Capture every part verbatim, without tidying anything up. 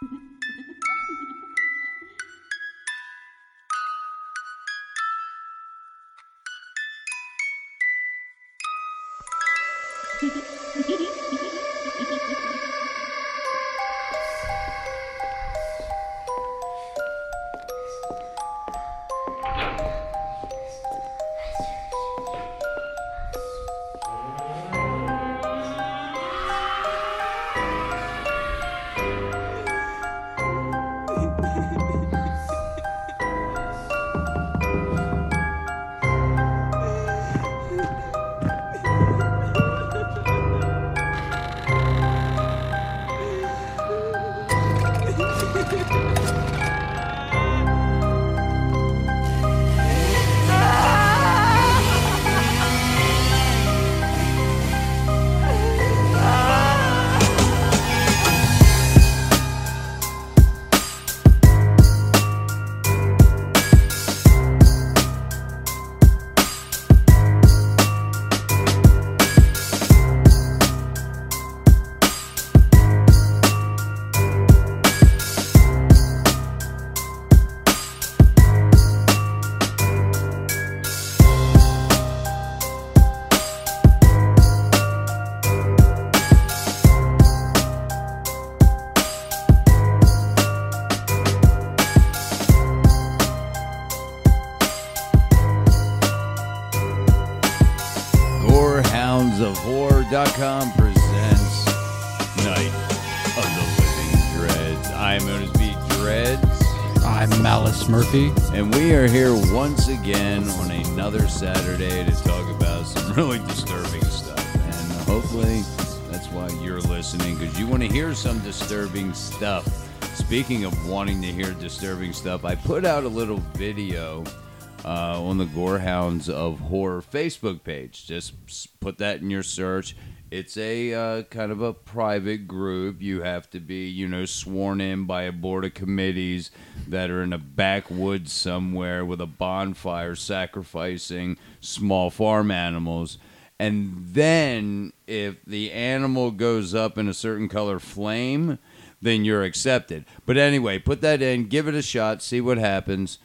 dot com presents Night of the Living Dreads. I'm known as B. Dreads. I'm Malice Murphy. And we are here once again on another Saturday to talk about some really disturbing stuff. And hopefully that's why you're listening, because you want to hear some disturbing stuff. Speaking of wanting to hear disturbing stuff, I put out a little video Uh, on the Gorehounds of Horror Facebook page. Just put that in your search. It's a uh, kind of a private group. You have to be, you know, sworn in by a board of committees that are in a backwoods somewhere with a bonfire sacrificing small farm animals. And then if the animal goes up in a certain color flame, then you're accepted. But anyway, put that in, give it a shot, see what happens.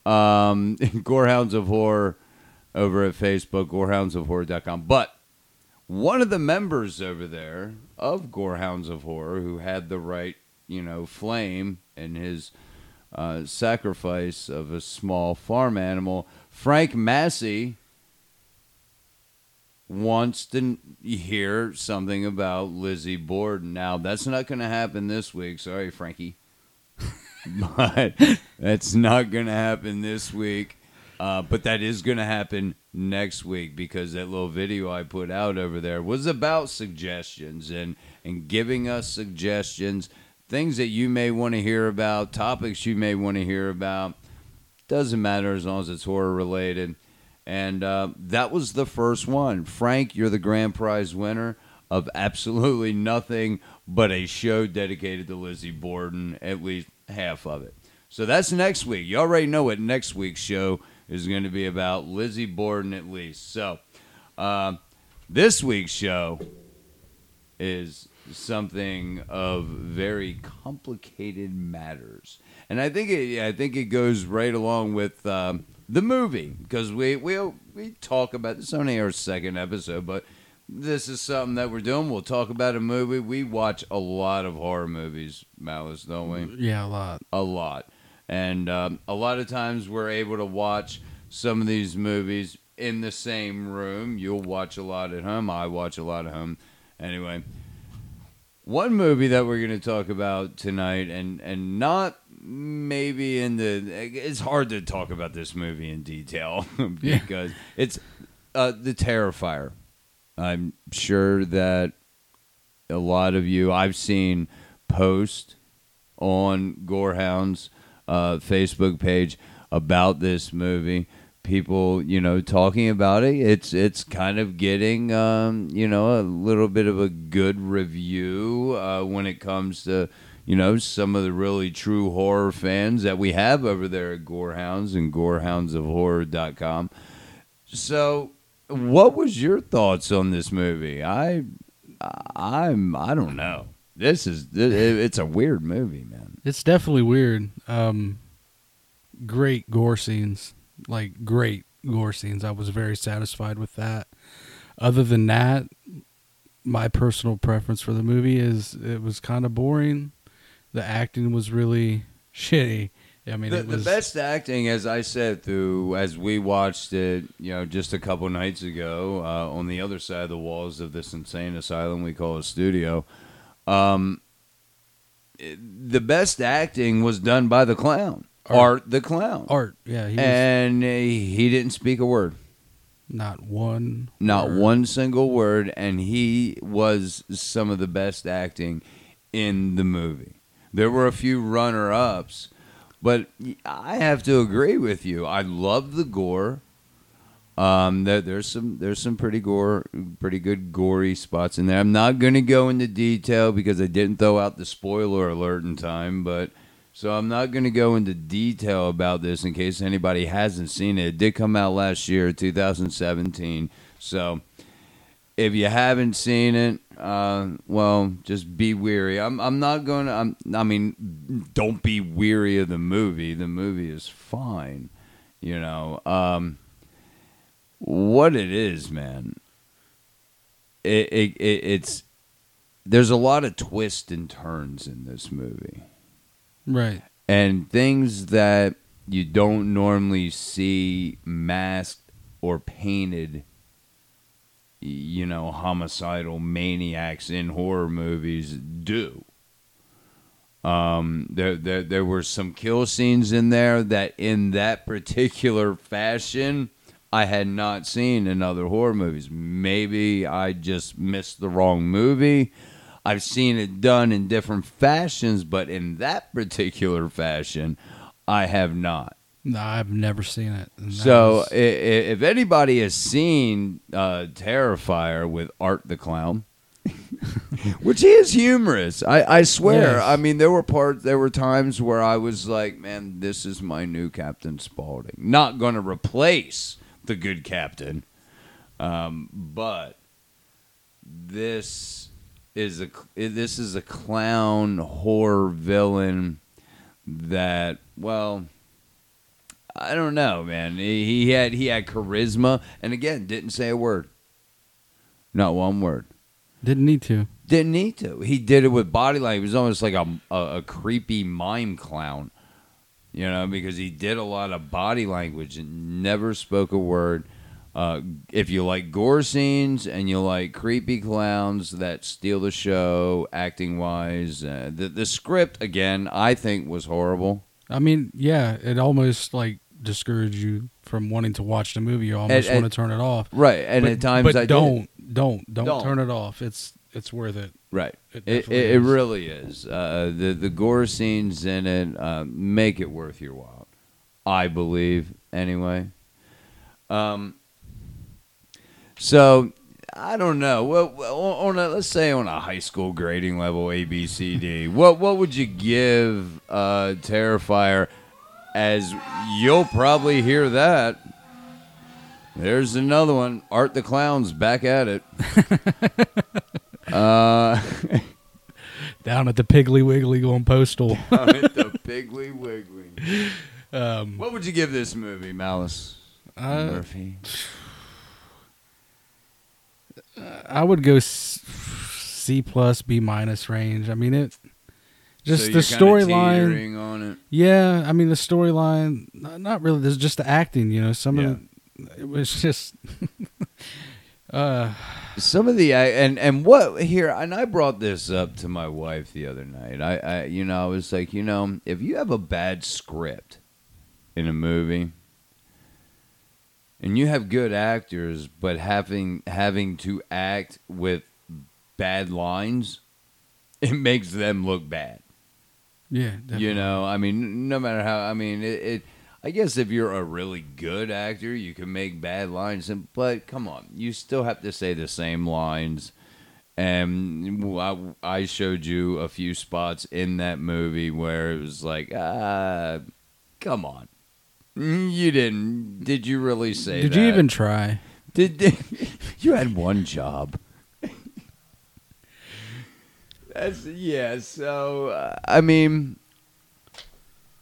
Um, Gorehounds of Horror over at Facebook, gorehounds of horror dot com. But one of the members over there of Gorehounds of Horror, who had the right, you know, flame in his uh, sacrifice of a small farm animal, Frank Massey, wants to hear something about Lizzie Borden. Now, that's not going to happen this week. Sorry, Frankie. But that's not going to happen this week. Uh, but that is going to happen next week, because that little video I put out over there was about suggestions and, and giving us suggestions, things that you may want to hear about, topics you may want to hear about. Doesn't matter as long as it's horror related. And uh, that was the first one. Frank, you're the grand prize winner of absolutely nothing but a show dedicated to Lizzie Borden, at least half of it. So that's next week. You already know what next week's show is going to be about, Lizzie Borden at least. So uh, this week's show is something of very complicated matters. And I think it, I think it goes right along with um, the movie, because we, we, we talk about, this is only our second episode, but this is something that we're doing. We'll talk about a movie. We watch a lot of horror movies, Malice, don't we? Yeah, a lot. A lot. And um, a lot of times we're able to watch some of these movies in the same room. You'll watch a lot at home. I watch a lot at home. Anyway, one movie that we're going to talk about tonight, and, and not maybe in the... It's hard to talk about this movie in detail because yeah. it's uh, The Terrifier. I'm sure that a lot of you, I've seen posts on Gorehound's uh, Facebook page about this movie. People, you know, talking about it. It's it's kind of getting, um, you know, a little bit of a good review uh, when it comes to, you know, some of the really true horror fans that we have over there at Gorehounds and gorehounds of horror dot com. So, what was your thoughts on this movie? I, I'm, I don't know. This is, it's a weird movie, man. It's definitely weird. Um, great gore scenes, like great gore scenes. I was very satisfied with that. Other than that, my personal preference for the movie is it was kind of boring. The acting was really shitty. I mean, The, it was the best acting, as I said, through as we watched it, you know, just a couple nights ago, uh, on the other side of the walls of this insane asylum we call a studio. Um, it- the best acting was done by the clown, Art. Art the clown, art. Yeah, he was and uh, he didn't speak a word, not one. not word. one single word, and he was some of the best acting in the movie. There were a few runner-ups. But I have to agree with you. I love the gore. Um, there, there's some there's some pretty gore, pretty good gory spots in there. I'm not going to go into detail because I didn't throw out the spoiler alert in time. But so I'm not going to go into detail about this in case anybody hasn't seen it. It did come out last year, two thousand seventeen. So if you haven't seen it, uh, well, just be weary. I'm I'm not going to, I'm, I mean, don't be weary of the movie. The movie is fine, you know. Um, what it is, man, it, it, it it's, there's a lot of twists and turns in this movie. Right. And things that you don't normally see masked or painted, you know, homicidal maniacs in horror movies do. Um, there, there, there were some kill scenes in there that, in that particular fashion, I had not seen in other horror movies. Maybe I just missed the wrong movie. I've seen it done in different fashions, but in that particular fashion, I have not. No, I've never seen it. And that So, was- i- i- if anybody has seen uh, Terrifier with Art the Clown, which he is humorous, I, I swear. Yes. I mean, there were parts, there were times where I was like, "Man, this is my new Captain Spaulding." Not going to replace the good Captain, um, but this is a this is a clown horror villain that, well, I don't know, man. He, he had he had charisma, and again, didn't say a word. Not one word. didn't need to. Didn't need to. He did it with body language. He was almost like a, a, a creepy mime clown, you know, because he did a lot of body language and never spoke a word. Uh, if you like gore scenes and you like creepy clowns that steal the show, acting wise, uh, the the script again, I think, was horrible. I mean, yeah, it almost like discouraged you from wanting to watch the movie. You almost And- want to turn it off. Right, and but, at times but I don't, did. don't, don't, Don't. turn it off. It's it's worth it. Right. It It, it, definitely it is. really is. Uh, the the gore scenes in it uh, make it worth your while, I believe. Anyway. Um. So I don't know. Well, well, on a, let's say on a high school grading level, A, B, C, D. what what would you give uh, Terrifier? As you'll probably hear that. There's another one. Art the Clown's back at it. uh. Down at the Piggly Wiggly going postal. Down at the Piggly Wiggly. um, What would you give this movie, Malice uh, Murphy? I would go s- C plus B minus range. I mean it. Just So the you're kinda storyline. teetering on it. Yeah, I mean the storyline. Not, not really. There's just the acting. You know, some Yeah. of the, it was just. uh, Some of the and and what here, and I brought this up to my wife the other night. I, I you know I was like, you know, if you have a bad script in a movie, and you have good actors, but having having to act with bad lines, it makes them look bad. yeah, definitely. You know, I mean, no matter how, I mean, it, it. I guess if you're a really good actor, you can make bad lines, and but come on, you still have to say the same lines. And I, I showed you a few spots in that movie where it was like, ah, come on, you didn't? Did you really say Did that? you even try? Did, did you had one job? That's yeah. So uh, I mean,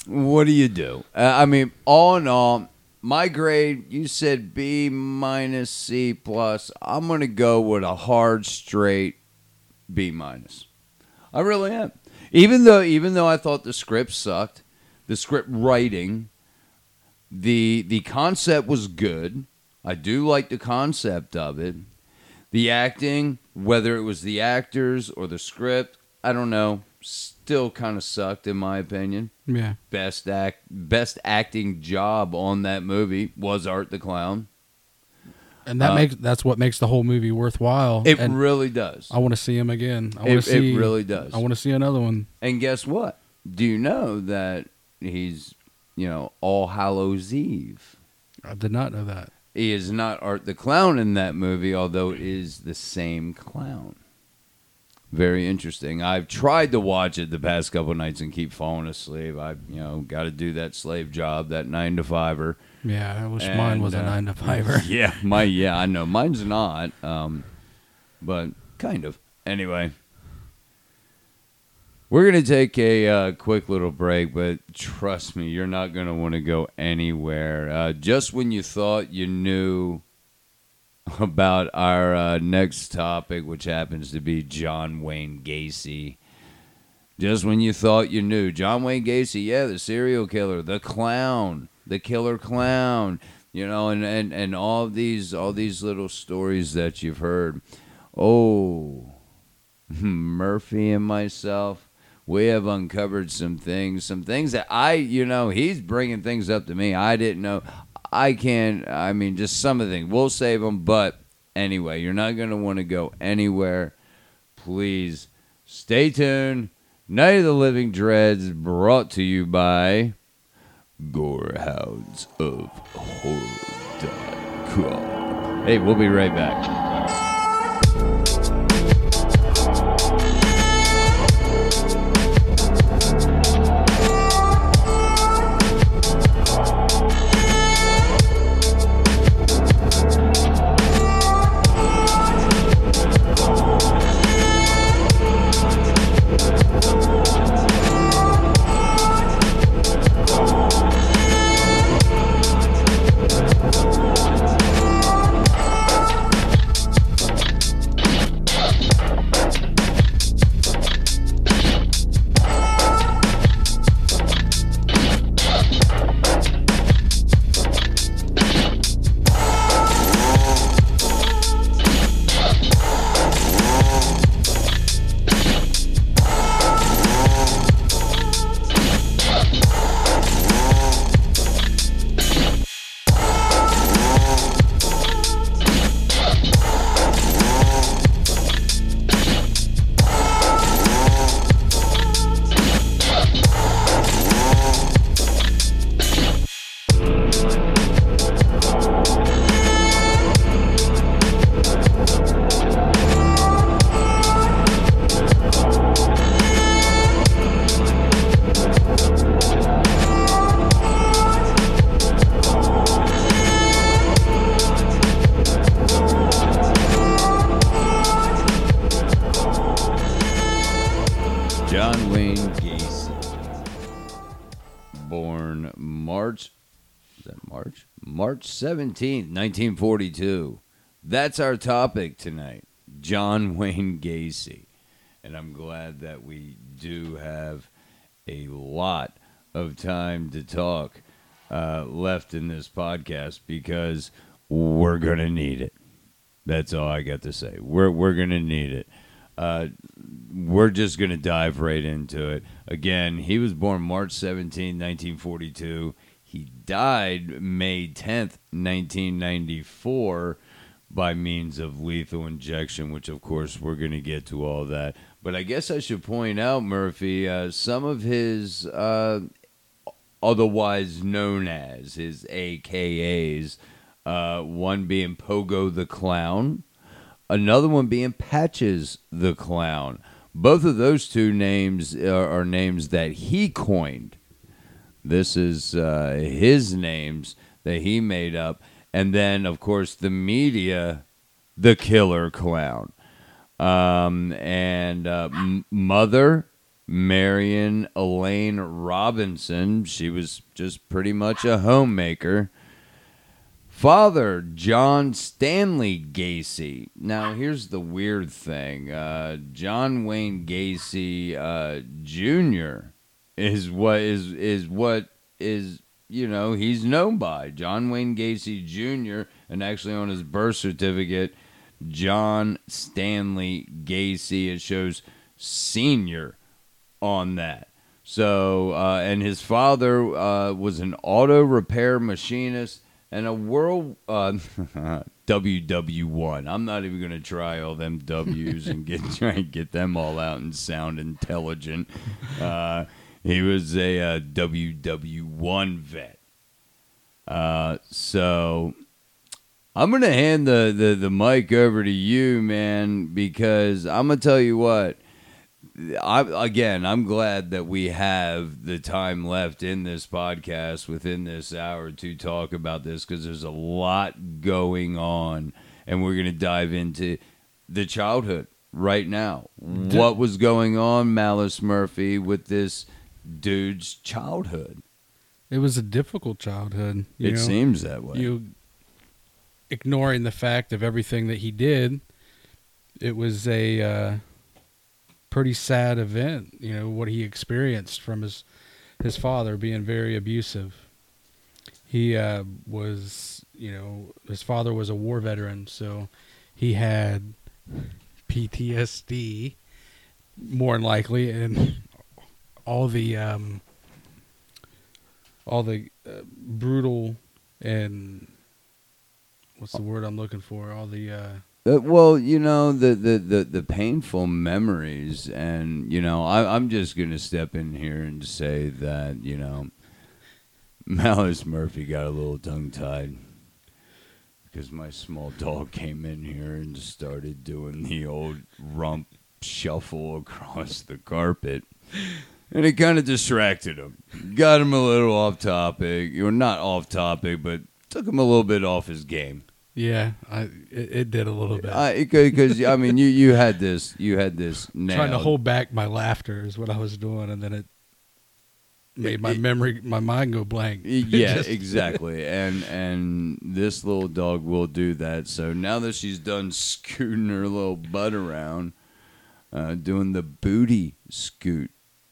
What do you do? Uh, I mean, all in all, my grade, you said B minus, C plus. I'm going to go with a hard, straight B minus. I really am. Even though, even though I thought the script sucked, the script writing, the the concept was good. I do like the concept of it. The acting, whether it was the actors or the script, I don't know. Still kind of sucked in my opinion. Yeah. Best act, best acting job on that movie was Art the Clown. And that Uh, makes that's what makes the whole movie worthwhile. It and really does. I want to see him again. I want It, to see. it really does. I want to see another one. And guess what? Do you know that he's, you know, All Hallows Eve? I did not know that. He is not Art the Clown in that movie, although it is the same clown. Very interesting. I've tried to watch it the past couple nights and keep falling asleep. I, you know, got to do that slave job, that nine to fiver. Yeah, I wish And, mine was a uh, nine to fiver. Yeah, my yeah, I know mine's not, um, but kind of. Anyway, we're gonna take a uh, quick little break, but trust me, you're not gonna want to go anywhere. Uh, just when you thought you knew about our uh, next topic, which happens to be John Wayne Gacy. Just when you thought you knew, John Wayne Gacy, yeah, the serial killer, the clown, the killer clown, you know, and, and, and all these all these little stories that you've heard. Oh, Murphy and myself, we have uncovered some things, some things that I, you know, he's bringing things up to me I didn't know. I can't, I mean, just some of the things. We'll save them, but anyway, you're not going to want to go anywhere. Please stay tuned. Night of the Living Dreads brought to you by Gorehounds of Horror dot com. Hey, we'll be right back. John Wayne Gacy, born March, is that March? March seventeenth, nineteen forty-two. That's our topic tonight, John Wayne Gacy. And I'm glad that we do have a lot of time to talk uh, left in this podcast because we're going to need it. That's all I got to say. We're, we're going to need it. Uh, we're just going to dive right into it. Again, he was born March seventeenth, nineteen forty-two. He died May tenth, nineteen ninety-four by means of lethal injection, which, of course, we're going to get to all that. But I guess I should point out, Murphy, uh, some of his uh, otherwise known as, his A K As, uh, one being Pogo the Clown, another one being Patches the Clown. Both of those two names are, are names that he coined. This is uh, his names that he made up. And then, of course, the media, the Killer Clown. Um, and uh, M- Mother, Marion Elaine Robinson. She was just pretty much a homemaker. Father, John Stanley Gacy. Now, here's the weird thing. Uh, John Wayne Gacy uh, Junior is what is is what is, you know, he's known by. John Wayne Gacy Junior And actually on his birth certificate, John Stanley Gacy. It shows senior on that. So, uh, and his father uh, was an auto repair machinist and a world uh, W W one. I'm not even going to try all them W's and get try and get them all out and sound intelligent. Uh, he was a, uh W W one vet. Uh, so I'm going to hand the, the, the mic over to you, man, because I'm going to tell you what. I, again, I'm glad that we have the time left in this podcast within this hour to talk about this, because there's a lot going on, and we're going to dive into the childhood right now. D- what was going on, Malice Murphy, with this dude's childhood? It was a difficult childhood. You it know? seems that way. You ignoring the fact of everything that he did, it was a uh, pretty sad event, you know, what he experienced from his his father being very abusive. He uh, was, you know, his father was a war veteran, so he had P T S D, more than likely, and all the um, all the uh, brutal and what's the word I'm looking for? All the uh, Uh, well, you know, the, the, the, the painful memories, and, you know, I, I'm just going to step in here and say that, you know, Malice Murphy got a little tongue-tied because my small dog came in here and started doing the old rump shuffle across the carpet, and it kind of distracted him. Got him a little off topic, or not off topic, but took him a little bit off his game. Yeah, I it, it did a little bit. Because I mean, you, you had this, you had this. Nailed. Trying to hold back my laughter is what I was doing, and then it made my it, memory, my mind go blank. Yeah, just, exactly. And and this little dog will do that. So now that she's done scooting her little butt around, uh, doing the booty scoot.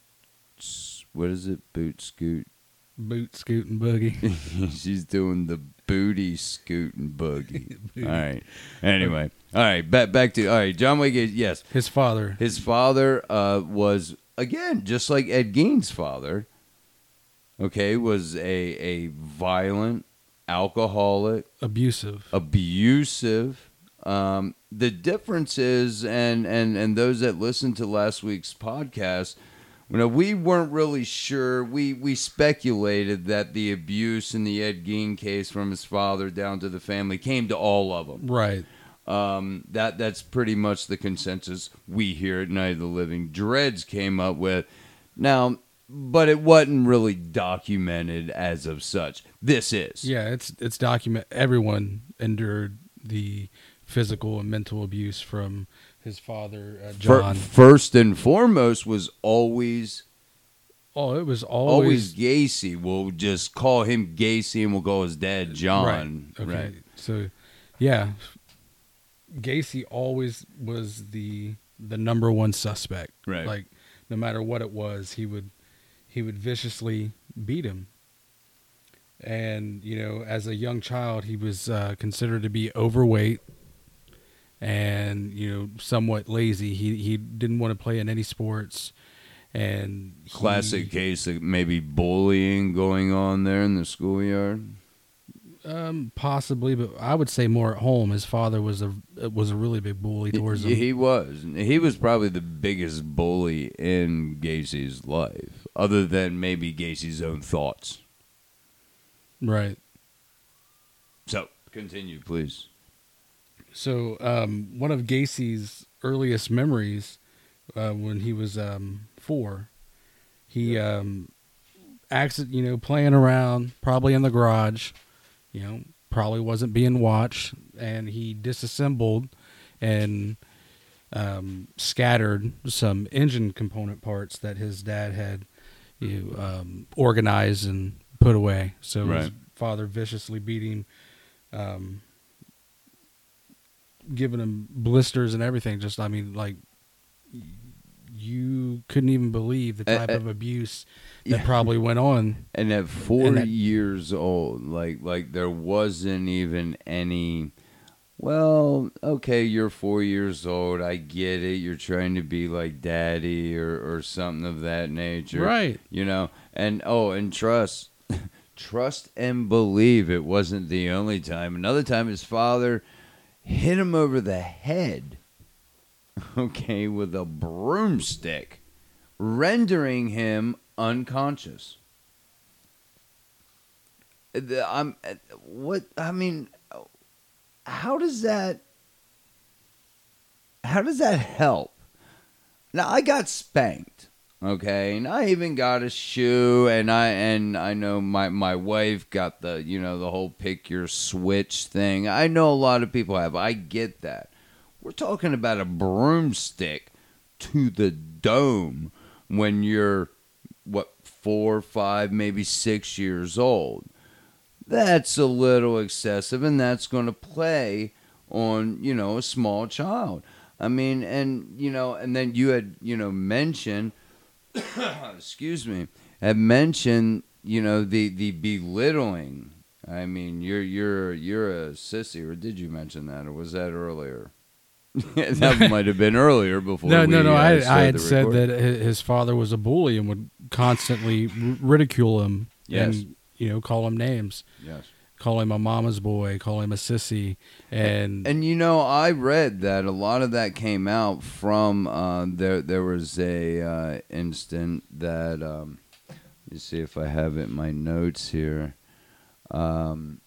What is it? Boot scoot. Boot scoot and boogie. She's doing the booty scoot and boogie. All right. Anyway. All right. Back back to all right. John Wayne Gacy. Yes. His father. His father uh, was, again, just like Ed Gein's father. Okay, was a a violent, alcoholic, abusive, abusive. Um, the difference is, and and and those that listened to last week's podcast. You know, we weren't really sure. We we speculated that the abuse in the Ed Gein case from his father down to the family came to all of them. Right. Um, that that's pretty much the consensus we here at Night of the Living Dreads came up with. Now, but it wasn't really documented as of such. This is. Yeah, it's it's document. Everyone endured the physical and mental abuse from his father, uh, John. First and foremost was always, oh, it was always, always Gacy. We'll just call him Gacy, and we'll call his dad John. Right. Okay. Right. So, yeah, Gacy always was the the number one suspect. Right. Like, no matter what it was, he would he would viciously beat him. And you know, as a young child, he was uh, considered to be overweight. And, you know, somewhat lazy. He he didn't want to play in any sports. And he, classic case of maybe bullying going on there in the schoolyard. Um, possibly, but I would say more at home. His father was a was a really big bully towards he, him. He was. He was probably the biggest bully in Gacy's life, other than maybe Gacy's own thoughts. Right. So, continue, please. So, um, one of Gacy's earliest memories, uh, when he was um, four, he um, accident, you know, playing around, probably in the garage, you know, probably wasn't being watched, and he disassembled and um, scattered some engine component parts that his dad had you know, um, organized and put away. So his Right. father viciously beat him, um, giving him blisters and everything. Just, I mean, like, you couldn't even believe the Uh, type uh, of abuse that yeah. probably went on. And at four And that- years old, like like there wasn't even any. Well, okay, you're four years old. I get it. You're trying to be like daddy or, or something of that nature. Right. You know, and oh, and trust, trust and believe it wasn't the only time. Another time his father hit him over the head, okay, with a broomstick, rendering him unconscious. The- I'm, what, I mean, how does that how does that help? Now I got spanked, okay, and I even got a shoe, and I and I know my my wife got the you know the whole pick your switch thing. I know a lot of people have. I get that. We're talking about a broomstick to the dome when you're what four, five, maybe six years old. That's a little excessive, and that's going to play on, you know, a small child. I mean, and, you know, and then you had, you know, mentioned, excuse me, had mentioned, you know, the, the belittling. I mean, you're, you're, you're a sissy, or did you mention that, or was that earlier? That might have been earlier before No, we, no, no. uh, I, I started had the said recording. that hi- his father was a bully and would constantly r- ridicule him. Yes. And, you know, call him names. Yes. Call him a mama's boy. Call him a sissy. And, And you know, I read that a lot of that came out from uh, there. There was a uh, instant that um, let me see if I have it in my notes here. Um,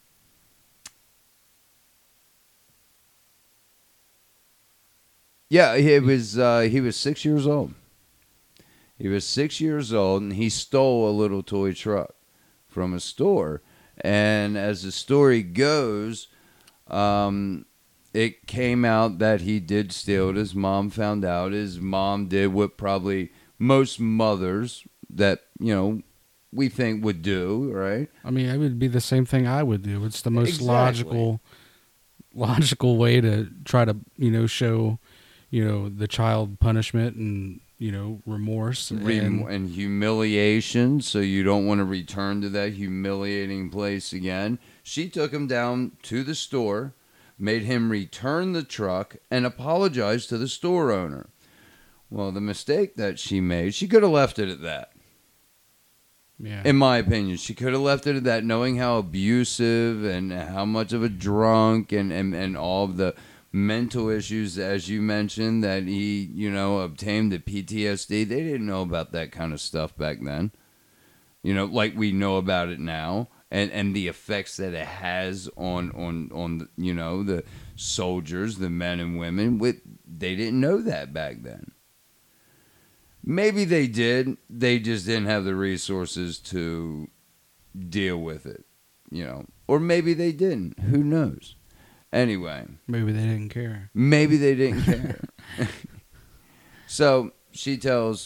yeah, it was. Uh, he was six years old. He was six years old, and he stole a little toy truck from a store. And as the story goes, um, it came out that he did steal it. His mom found out. His mom did what probably most mothers that, you know, we think would do, right? I mean, it would be the same thing I would do. It's the most Exactly. logical, logical way to try to, you know, show, you know, the child punishment and, you know, remorse. Rem- and, and humiliation, so you don't want to return to that humiliating place again. She took him down to the store, made him return the truck, and apologize to the store owner. Well, the mistake that she made, she could have left it at that. yeah. In my opinion, she could have left it at that, knowing how abusive and how much of a drunk and, and, and all of the mental issues, as you mentioned, that he, you know, obtained the P T S D. They didn't know about that kind of stuff back then. You know, like we know about it now, and, and the effects that it has on, on, on the, you know, the soldiers, the men and women. With, they didn't know that back then. Maybe they did. They just didn't have the resources to deal with it, you know. Or maybe they didn't. Who knows? Anyway. Maybe they didn't care. Maybe they didn't care. So she tells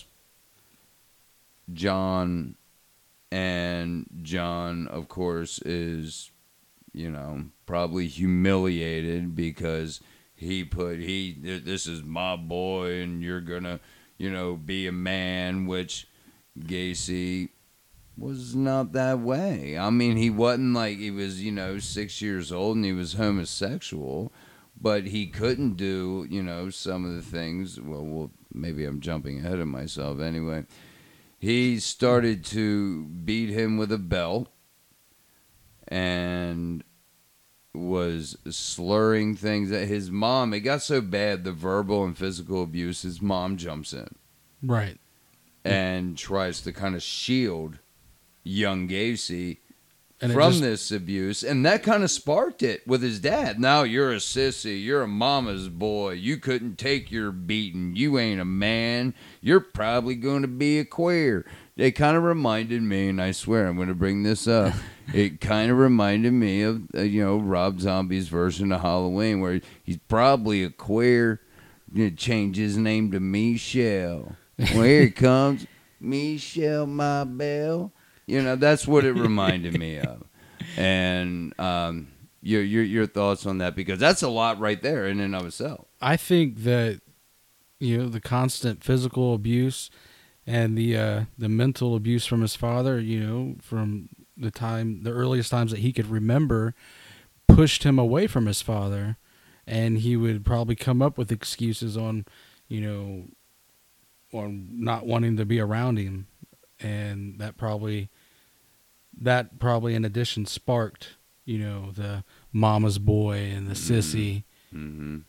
John, and John, of course, is, you know, probably humiliated because he put, he, this is my boy and you're going to, you know, be a man, which Gacy was not that way. I mean, he wasn't like, he was, you know, six years old and he was homosexual, but he couldn't do, you know, some of the things. Well, well, maybe I'm jumping ahead of myself. Anyway, he started to beat him with a belt and was slurring things at his mom. It got so bad, the verbal and physical abuse, his mom jumps in. Right. And tries to kind of shield young Gacy And it from just- this abuse, and that kind of sparked it with his dad. Now you're a sissy, you're a mama's boy, you couldn't take your beating, you ain't a man, you're probably going to be a queer. It kind of reminded me, and I swear I'm going to bring this up, it kind of reminded me of, uh, you know, Rob Zombie's version of Halloween, where he's probably a queer, you know, change his name to Michelle. Well, here he comes, Michelle, my belle. You know, that's what it reminded me of. And um, your your your thoughts on that, because that's a lot right there in and of itself. I think that, you know, the constant physical abuse and the uh, the mental abuse from his father, you know, from the time, the earliest times that he could remember, pushed him away from his father, and he would probably come up with excuses on, you know, on not wanting to be around him, and that probably, that probably in addition sparked, you know, the mama's boy and the sissy. Mm-hmm.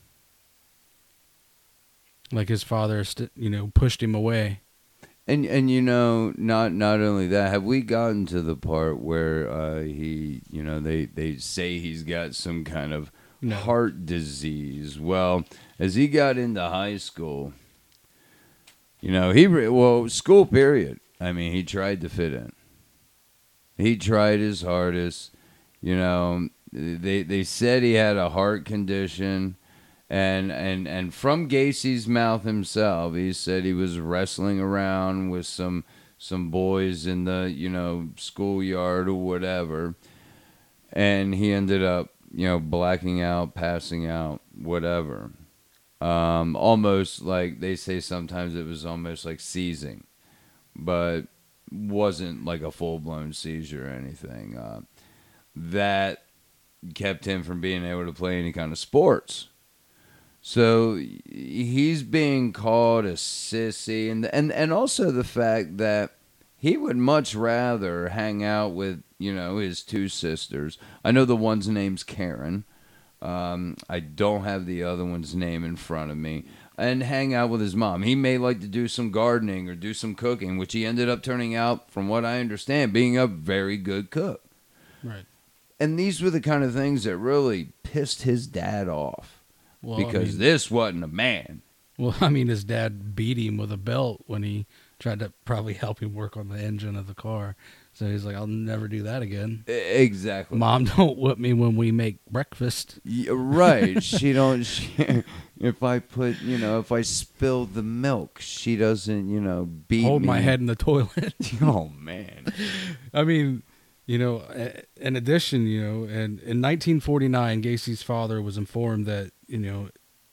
Like his father, st- you know, pushed him away. And and you know, not not only that, have we gotten to the part where uh, he, you know, they, they say he's got some kind of No. heart disease? Well, as he got into high school, you know, he re- well, school period. I mean, he tried to fit in. He tried his hardest. You know, they they said he had a heart condition. And, and and from Gacy's mouth himself, he said he was wrestling around with some some boys in the, you know, schoolyard or whatever, and he ended up, you know, blacking out, passing out, whatever. Um, almost like they say sometimes it was almost like seizing, but wasn't like a full blown seizure or anything. Uh, that kept him from being able to play any kind of sports. So he's being called a sissy, and and and also the fact that he would much rather hang out with, you know, his two sisters. I know the one's name's Karen. Um, I don't have the other one's name in front of me. And hang out with his mom. He may like to do some gardening or do some cooking, which he ended up turning out, from what I understand, being a very good cook. Right. And these were the kind of things that really pissed his dad off. Well, Because I mean, this wasn't a man. well, I mean, his dad beat him with a belt when he tried to probably help him work on the engine of the car. So he's like, I'll never do that again. Exactly. Mom, don't whip me when we make breakfast. Yeah, right. She don't. She, if I put, you know, if I spill the milk, she doesn't, you know, beat Hold me. my head in the toilet. Oh man. I mean, you know, in addition, you know, and in nineteen forty-nine, Gacy's father was informed that, you know,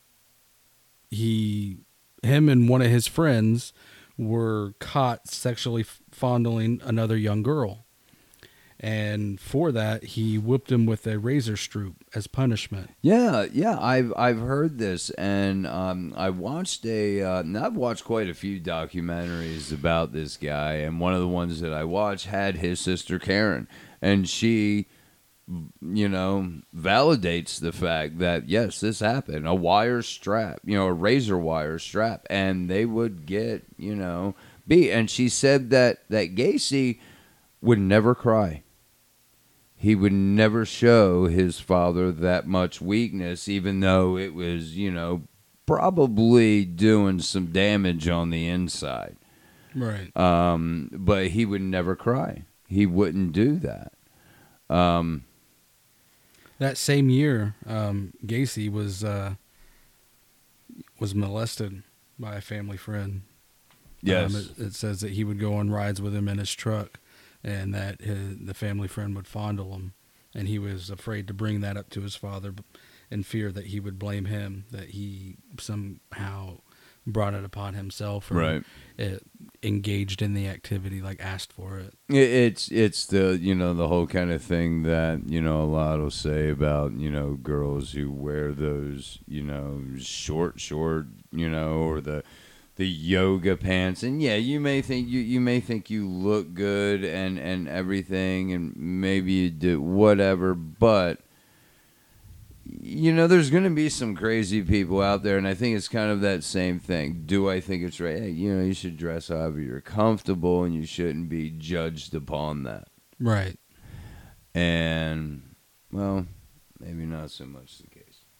he, him and one of his friends were caught sexually fondling another young girl. And for that, he whipped him with a razor stroop as punishment. Yeah, yeah, I've I've heard this, and um, I watched a. Uh, and I've watched quite a few documentaries about this guy, and one of the ones that I watched had his sister Karen, and she, you know, validates the fact that yes, this happened. A wire strap, you know, a razor wire strap, and they would get, you know, beat. And she said that that Gacy would never cry. He would never show his father that much weakness, even though it was, you know, probably doing some damage on the inside. Right. Um, but he would never cry. He wouldn't do that. Um, that same year, um, Gacy was uh, was molested by a family friend. yes. Um, it, it says that he would go on rides with him in his truck, and that his, the family friend would fondle him, and he was afraid to bring that up to his father in fear that he would blame him, that he somehow brought it upon himself, or Right. it engaged in the activity, like asked for it. It, it's it's the, you know, the whole kind of thing that, you know, a lot will say about, you know, girls who wear those, you know, short short, you know, or the the yoga pants. And yeah, you may think you, you may think you look good and, and everything, and maybe you do whatever, but you know, there's going to be some crazy people out there, and I think it's kind of that same thing. Do I think it's right? Hey, you know, you should dress however you're comfortable, and you shouldn't be judged upon that. Right. And, well, maybe not so much the case.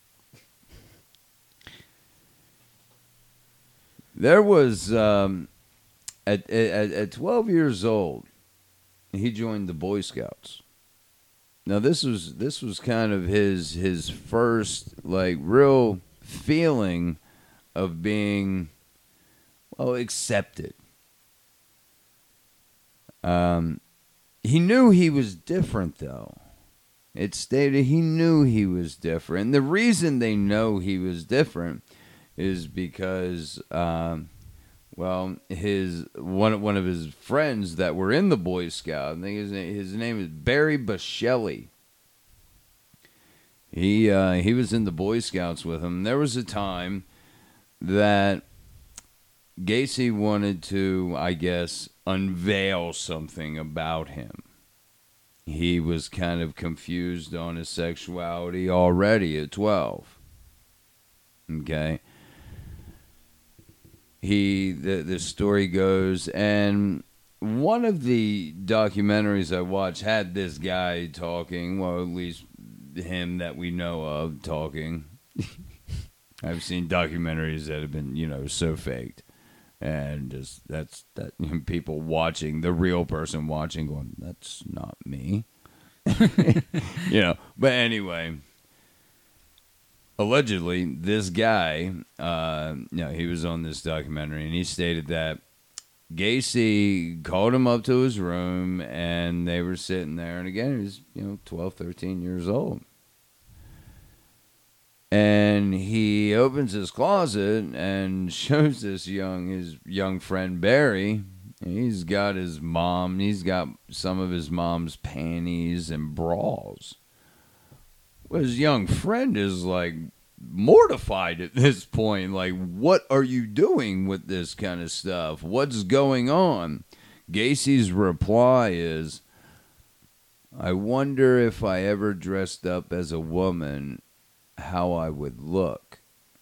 There was, um, at, at at twelve years old, he joined the Boy Scouts. Now this was this was kind of his his first like real feeling of being, well, accepted. Um, he knew he was different, though. It stated he knew he was different. And the reason they know he was different is because, um, well, his one one of his friends that were in the Boy Scout, I think his name, his name is Barry Bushelli. He uh, he was in the Boy Scouts with him. There was a time that Gacy wanted to, I guess, unveil something about him. He was kind of confused on his sexuality already at twelve. Okay. He the the story goes, and one of the documentaries I watched had this guy talking, well, at least him that we know of talking. I've seen documentaries that have been, you know, so faked, and just that's that you know, people watching, the real person watching, going, "That's not me," you know. But anyway, allegedly, this guy, uh, you know, he was on this documentary, and he stated that Gacy called him up to his room, and they were sitting there. And again, he was, you know, twelve, thirteen years old. And he opens his closet and shows this young, his young friend Barry. He's got his mom, he's got some of his mom's panties and bras. Well, his young friend is like mortified at this point. Like, what are you doing with this kind of stuff? What's going on? Gacy's reply is, I wonder if I ever dressed up as a woman, how I would look.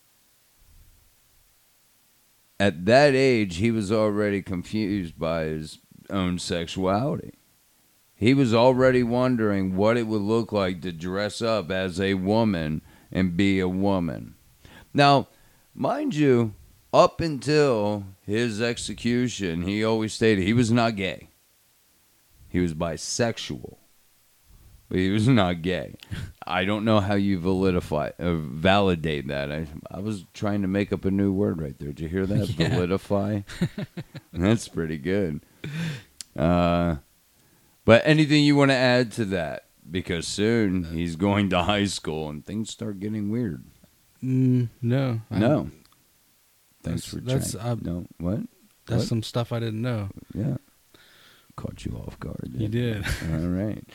At that age, he was already confused by his own sexuality. He was already wondering what it would look like to dress up as a woman and be a woman. Now, mind you, up until his execution, he always stated he was not gay. He was bisexual, but he was not gay. I don't know how you validify, uh, validate that. I, I was trying to make up a new word right there. Did you hear that? Yeah. Validify? That's pretty good. Uh, but anything you want to add to that? Because soon he's going to high school and things start getting weird. Mm, no. No. I'm, Thanks for that's, trying. uh, no, what? That's what? some stuff I didn't know. Yeah. Caught you off guard. You did. All right.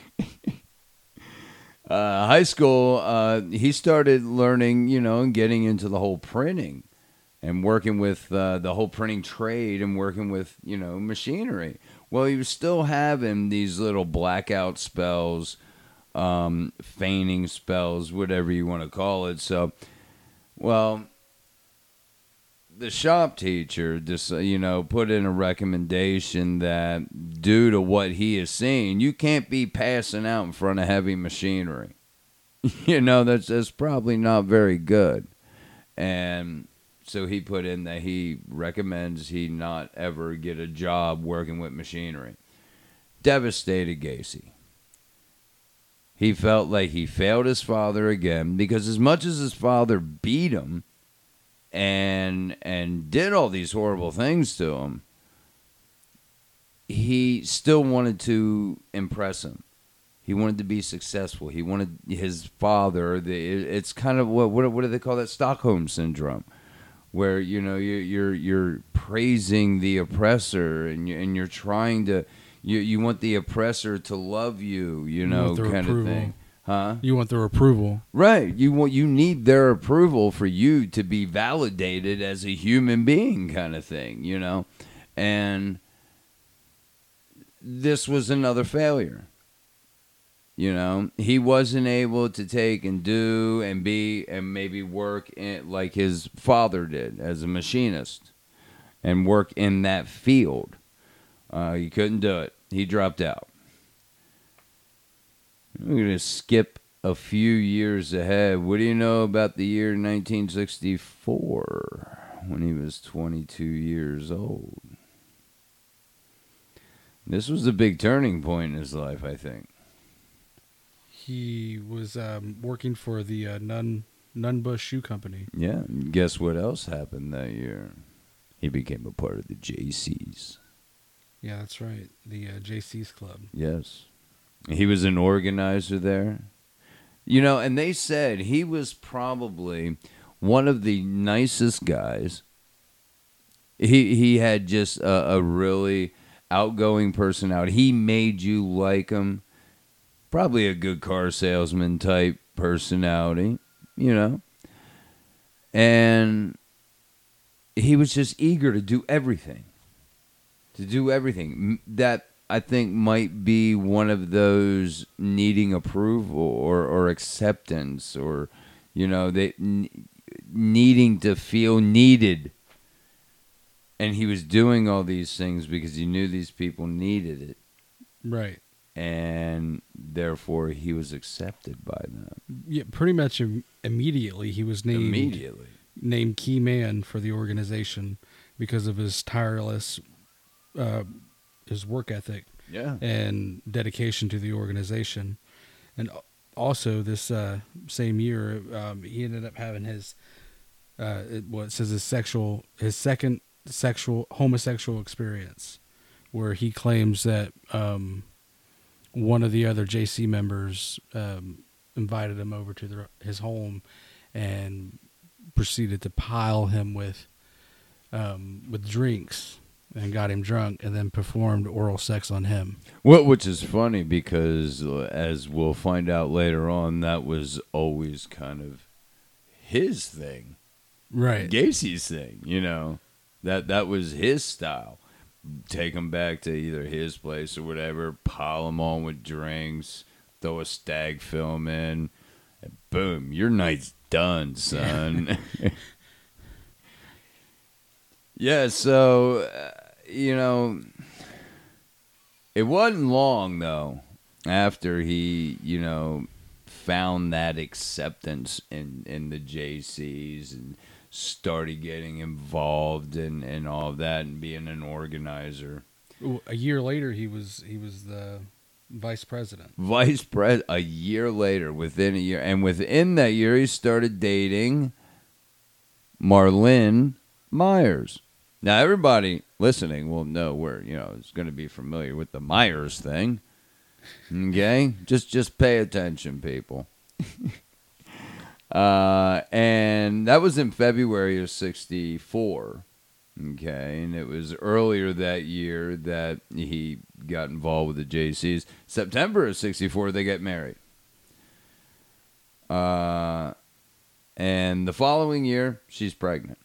uh, high school, uh, he started learning, you know, and getting into the whole printing and working with uh, the whole printing trade and working with, you know, machinery. Well, he was still having these little blackout spells, um, feigning spells, whatever you want to call it. So, well, the shop teacher just, you know, put in a recommendation that due to what he is seeing, you can't be passing out in front of heavy machinery. You know, that's, that's probably not very good. And so he put in that he recommends he not ever get a job working with machinery. Devastated Gacy. He felt like he failed his father again because as much as his father beat him and and did all these horrible things to him, he still wanted to impress him. He wanted to be successful. He wanted his father. The, it's kind of what what what do they call that? Stockholm syndrome, where you know you're you're, you're praising the oppressor and you and you're trying to you you want the oppressor to love you. You know, you kind approval. of thing. Huh? You want their approval. Right. You want you need their approval for you to be validated as a human being kind of thing, you know? And this was another failure. You know, he wasn't able to take and do and be and maybe work in, like his father did as a machinist and work in that field. Uh, he couldn't do it. He dropped out. We're going to skip a few years ahead. What do you know about the year nineteen sixty-four when he was twenty-two years old? This was a big turning point in his life, I think. He was um, working for the uh, non Nunn-Bush Shoe Company. Yeah. And guess what else happened that year? He became a part of the J C's. Yeah, that's right. The uh, J C's Club. Yes. He was an organizer there. You know, and they said he was probably one of the nicest guys. He he had just a, a really outgoing personality. He made you like him. Probably a good car salesman type personality, you know. And he was just eager to do everything. To do everything. That, I think, might be one of those needing approval or, or acceptance or, you know, they n- needing to feel needed. And he was doing all these things because he knew these people needed it. Right. And therefore he was accepted by them. Yeah, pretty much im- immediately he was named Immediately. named key man for the organization because of his tireless uh, his work ethic Yeah. and dedication to the organization. And also this uh, same year um, he ended up having his uh, it, what it says his sexual his second sexual homosexual experience, where he claims that um, one of the other J C members um, invited him over to the, his home and proceeded to pile him with um, with drinks and got him drunk and then performed oral sex on him. Well, which is funny because, uh, as we'll find out later on, that was always kind of his thing. Right. Gacy's thing, you know. That that was his style. Take him back to either his place or whatever, pile him on with drinks, throw a stag film in, and boom, your night's done, son. Yeah, so, uh, you know, it wasn't long, though, after he, you know, found that acceptance in, in the J Cs and started getting involved in, in all of that and being an organizer. A year later, he was he was the vice president. Vice president, a year later, within a year. And within that year, he started dating Marlene Myers. Now, everybody listening will know where, you know, is going to be familiar with the Myers thing. Okay? Just, just pay attention, people. Uh, and that was in February of sixty-four, okay, and it was earlier that year that he got involved with the J Cs. September of sixty-four, they get married. Uh, and the following year, she's pregnant.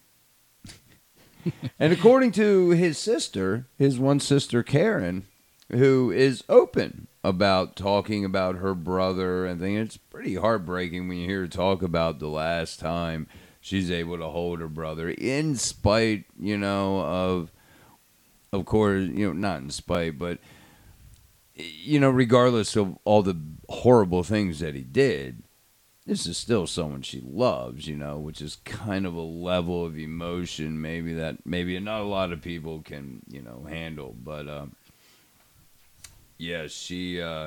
And according to his sister, his one sister, Karen, who is open about talking about her brother and things. It's pretty heartbreaking when you hear her talk about the last time she's able to hold her brother, in spite, you know, of, of course, you know, not in spite, but, you know, regardless of all the horrible things that he did, this is still someone she loves, you know, which is kind of a level of emotion maybe that maybe not a lot of people can, you know, handle, but, um, yeah, she uh,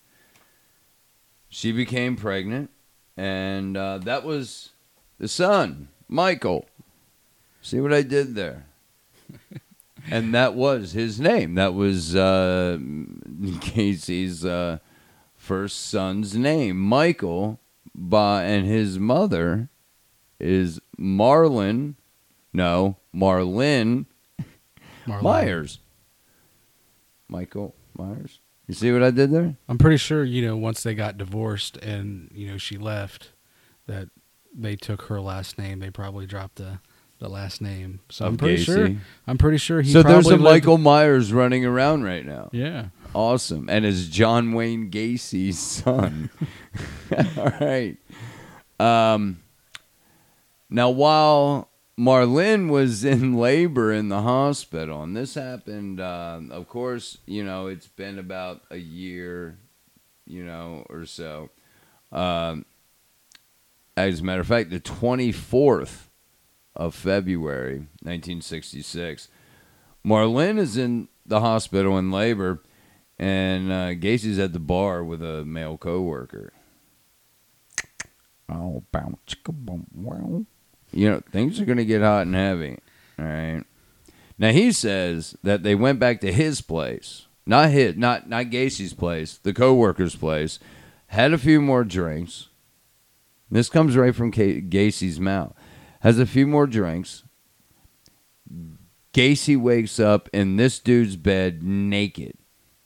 she became pregnant, and uh, that was the son, Michael. See what I did there? And that was his name. That was uh, Casey's uh, first son's name, Michael, by, and his mother is Marlon, no, Marlene Marlene. Myers. Michael Myers. You see what I did there? I'm pretty sure, you know, once they got divorced and, you know, she left, that they took her last name. They probably dropped the, the last name. So Of I'm pretty Gacy. sure. I'm pretty sure he. So there's probably a lived- Michael Myers running around right now. Yeah. Awesome. And it's John Wayne Gacy's son. All right. Um, now, while Marlene was in labor in the hospital, and this happened, uh, of course, you know, it's been about a year, you know, or so. Um, as a matter of fact, the twenty-fourth of February, nineteen sixty-six, Marlene is in the hospital in labor, and uh, Gacy's at the bar with a male coworker. Oh, bow, chicka, boom, wow. You know, things are going to get hot and heavy. All right. Now, he says that they went back to his place, not his, not, not Gacy's place, the co-worker's place, had a few more drinks. This comes right from K- Gacy's mouth. Has a few more drinks. Gacy wakes up in this dude's bed naked,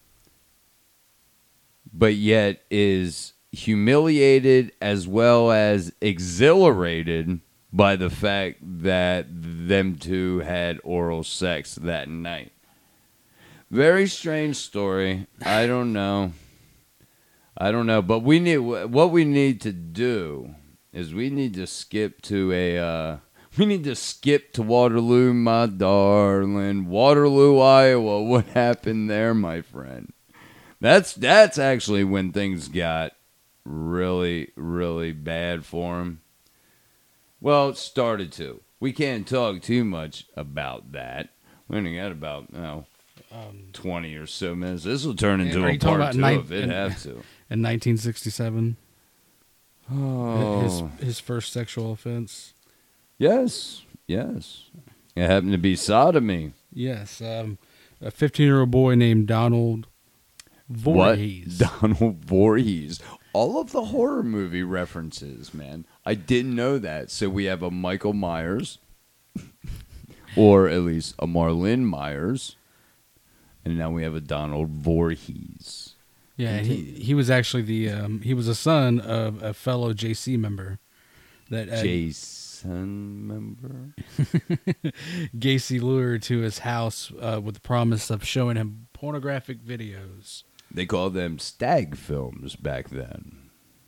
but yet is humiliated as well as exhilarated by the fact that them two had oral sex that night. Very strange story. I don't know. I don't know, but we need what we need to do is we need to skip to a uh, we need to skip to Waterloo, my darling. Waterloo, Iowa. What happened there, my friend? That's that's actually when things got really, really bad for him. Well, it started to. We can't talk too much about that. We only got about you know, Um, twenty or so minutes. This will turn into Are a you talking part about two nine- if it in- have to. in nineteen sixty-seven, Oh, his his first sexual offense. yes, yes. It happened to be sodomy. Yes, um, a fifteen-year-old boy named Donald Voorhees. What? Donald Voorhees. All of the horror movie references, man. I didn't know that. So we have a Michael Myers, or at least a Marlene Myers, and now we have a Donald Voorhees. Yeah, he he was actually the um, he was a son of a fellow J C member that uh, Jason member? Gacy lured to his house uh, with the promise of showing him pornographic videos. They called them stag films back then.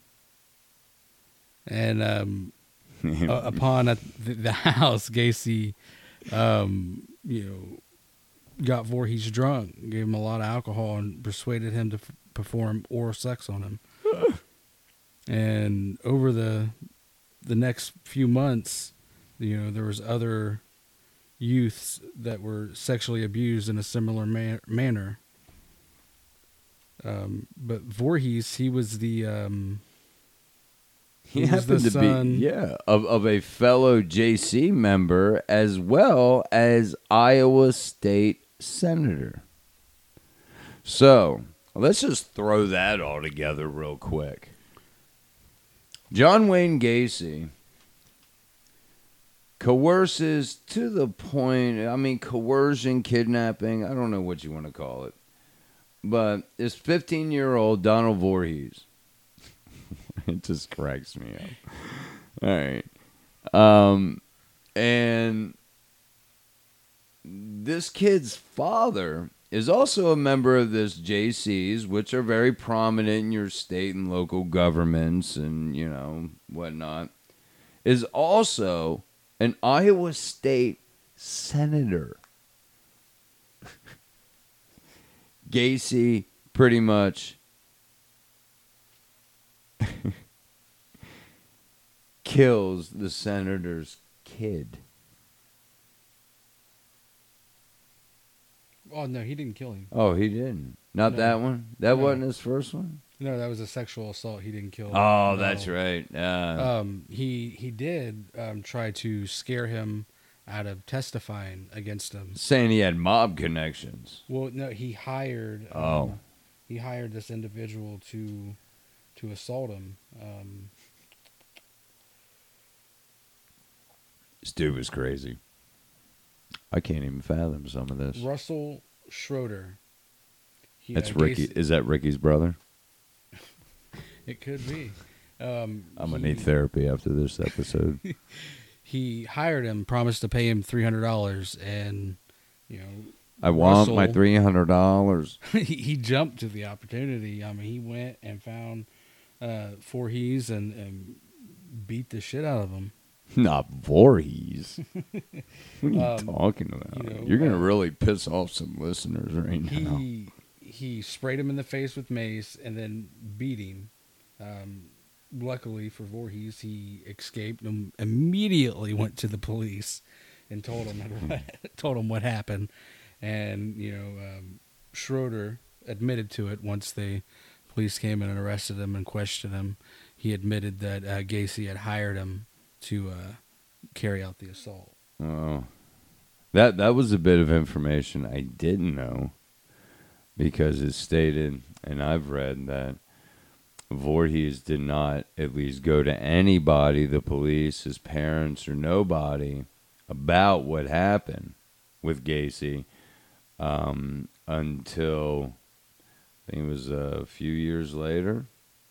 And um, uh, upon at the, the house, Gacy, um, you know, got Voorhees drunk, gave him a lot of alcohol, and persuaded him to f- perform oral sex on him. And over the the next few months, you know, there was other youths that were sexually abused in a similar ma- manner. Um, but Voorhees, he was the um, He, he was happened the to be, son- yeah, of, of a fellow J C member as well as Iowa State Senator. So, let's just throw that all together real quick. John Wayne Gacy coerces to the point, I mean, coercion, kidnapping, I don't know what you want to call it. But this fifteen-year-old Donald Voorhees, it just cracks me up. All right. Um, and this kid's father is also a member of this J Cs, which are very prominent in your state and local governments and, you know, whatnot, is also an Iowa State senator. Gacy pretty much kills the senator's kid. Oh no, he didn't kill him. Oh, he didn't. Not No. that one? That No. wasn't his first one? No, that was a sexual assault. He didn't kill. Oh, no. that's right. Uh, Um, he he did um, try to scare him out of testifying against him. saying he had mob connections. Well, no, he hired. Um, Oh. he hired this individual to to assault him. Um, This dude was crazy. I can't even fathom some of this. Russell Schroeder. He, That's uh, Ricky. Gacy- Is that Ricky's brother? It could be. Um, I'm going he- to need therapy after this episode. He hired him, promised to pay him three hundred dollars, and you know I want my Russell- three hundred dollars. he, he jumped to the opportunity. I mean, he went and found uh, Voorhees and, and beat the shit out of him. Not Voorhees. What are you Um, talking about? you know, You're going to uh, really piss off some listeners right now. He he sprayed him in the face with mace and then beat him. Um, luckily for Voorhees, he escaped and immediately went to the police and told them what told them what happened. And you know, um, Schroeder admitted to it once the police came in and arrested him and questioned him. he admitted that uh, Gacy had hired him to uh, carry out the assault. Oh, that that was a bit of information I didn't know, because it stated, and I've read that Voorhees did not at least go to anybody, the police, his parents, or nobody, about what happened with Gacy um, until I think it was a few years later.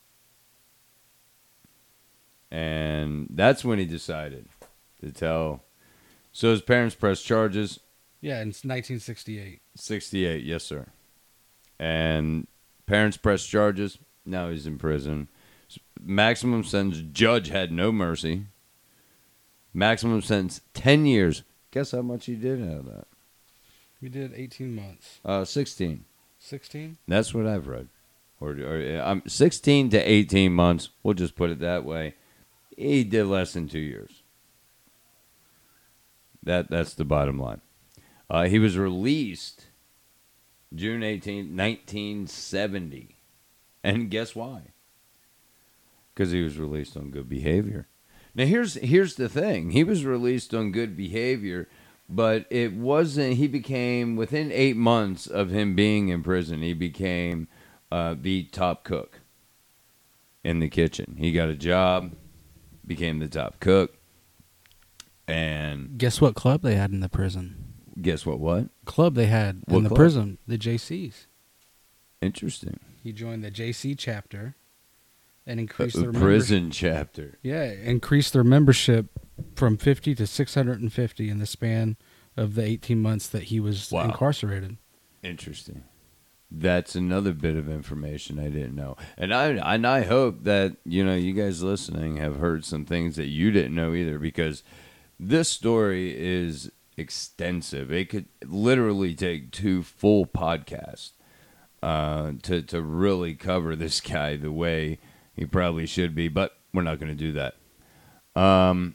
And that's when he decided to tell. So his parents pressed charges. Yeah, in nineteen sixty-eight. sixty-eight, yes, sir. And parents pressed charges. Now he's in prison. Maximum sentence. Judge had no mercy. Maximum sentence, ten years. Guess how much he did out of that? We did eighteen months. Uh, sixteen. sixteen? That's what I've read. Or, or um, sixteen to eighteen months. We'll just put it that way. He did less than two years. That That's the bottom line. Uh, he was released June eighteenth, nineteen seventy. And guess why? Because he was released on good behavior. Now, here's here's the thing. He was released on good behavior, but it wasn't... He became, within eight months of him being in prison, he became uh, the top cook in the kitchen. He got a job, became the top cook, and... Guess what club they had in the prison? Guess what what? Club they had What in the club? prison, the J Cs. Interesting. He joined the J C chapter and increased A, their a membership. prison chapter. Yeah, increased their membership from fifty to six hundred fifty in the span of the eighteen months that he was Wow. incarcerated. Interesting. That's another bit of information I didn't know. And I and I hope that, you know, you guys listening have heard some things that you didn't know either, because this story is extensive. It could literally take two full podcasts uh, to, to really cover this guy the way he probably should be, but we're not going to do that. Um,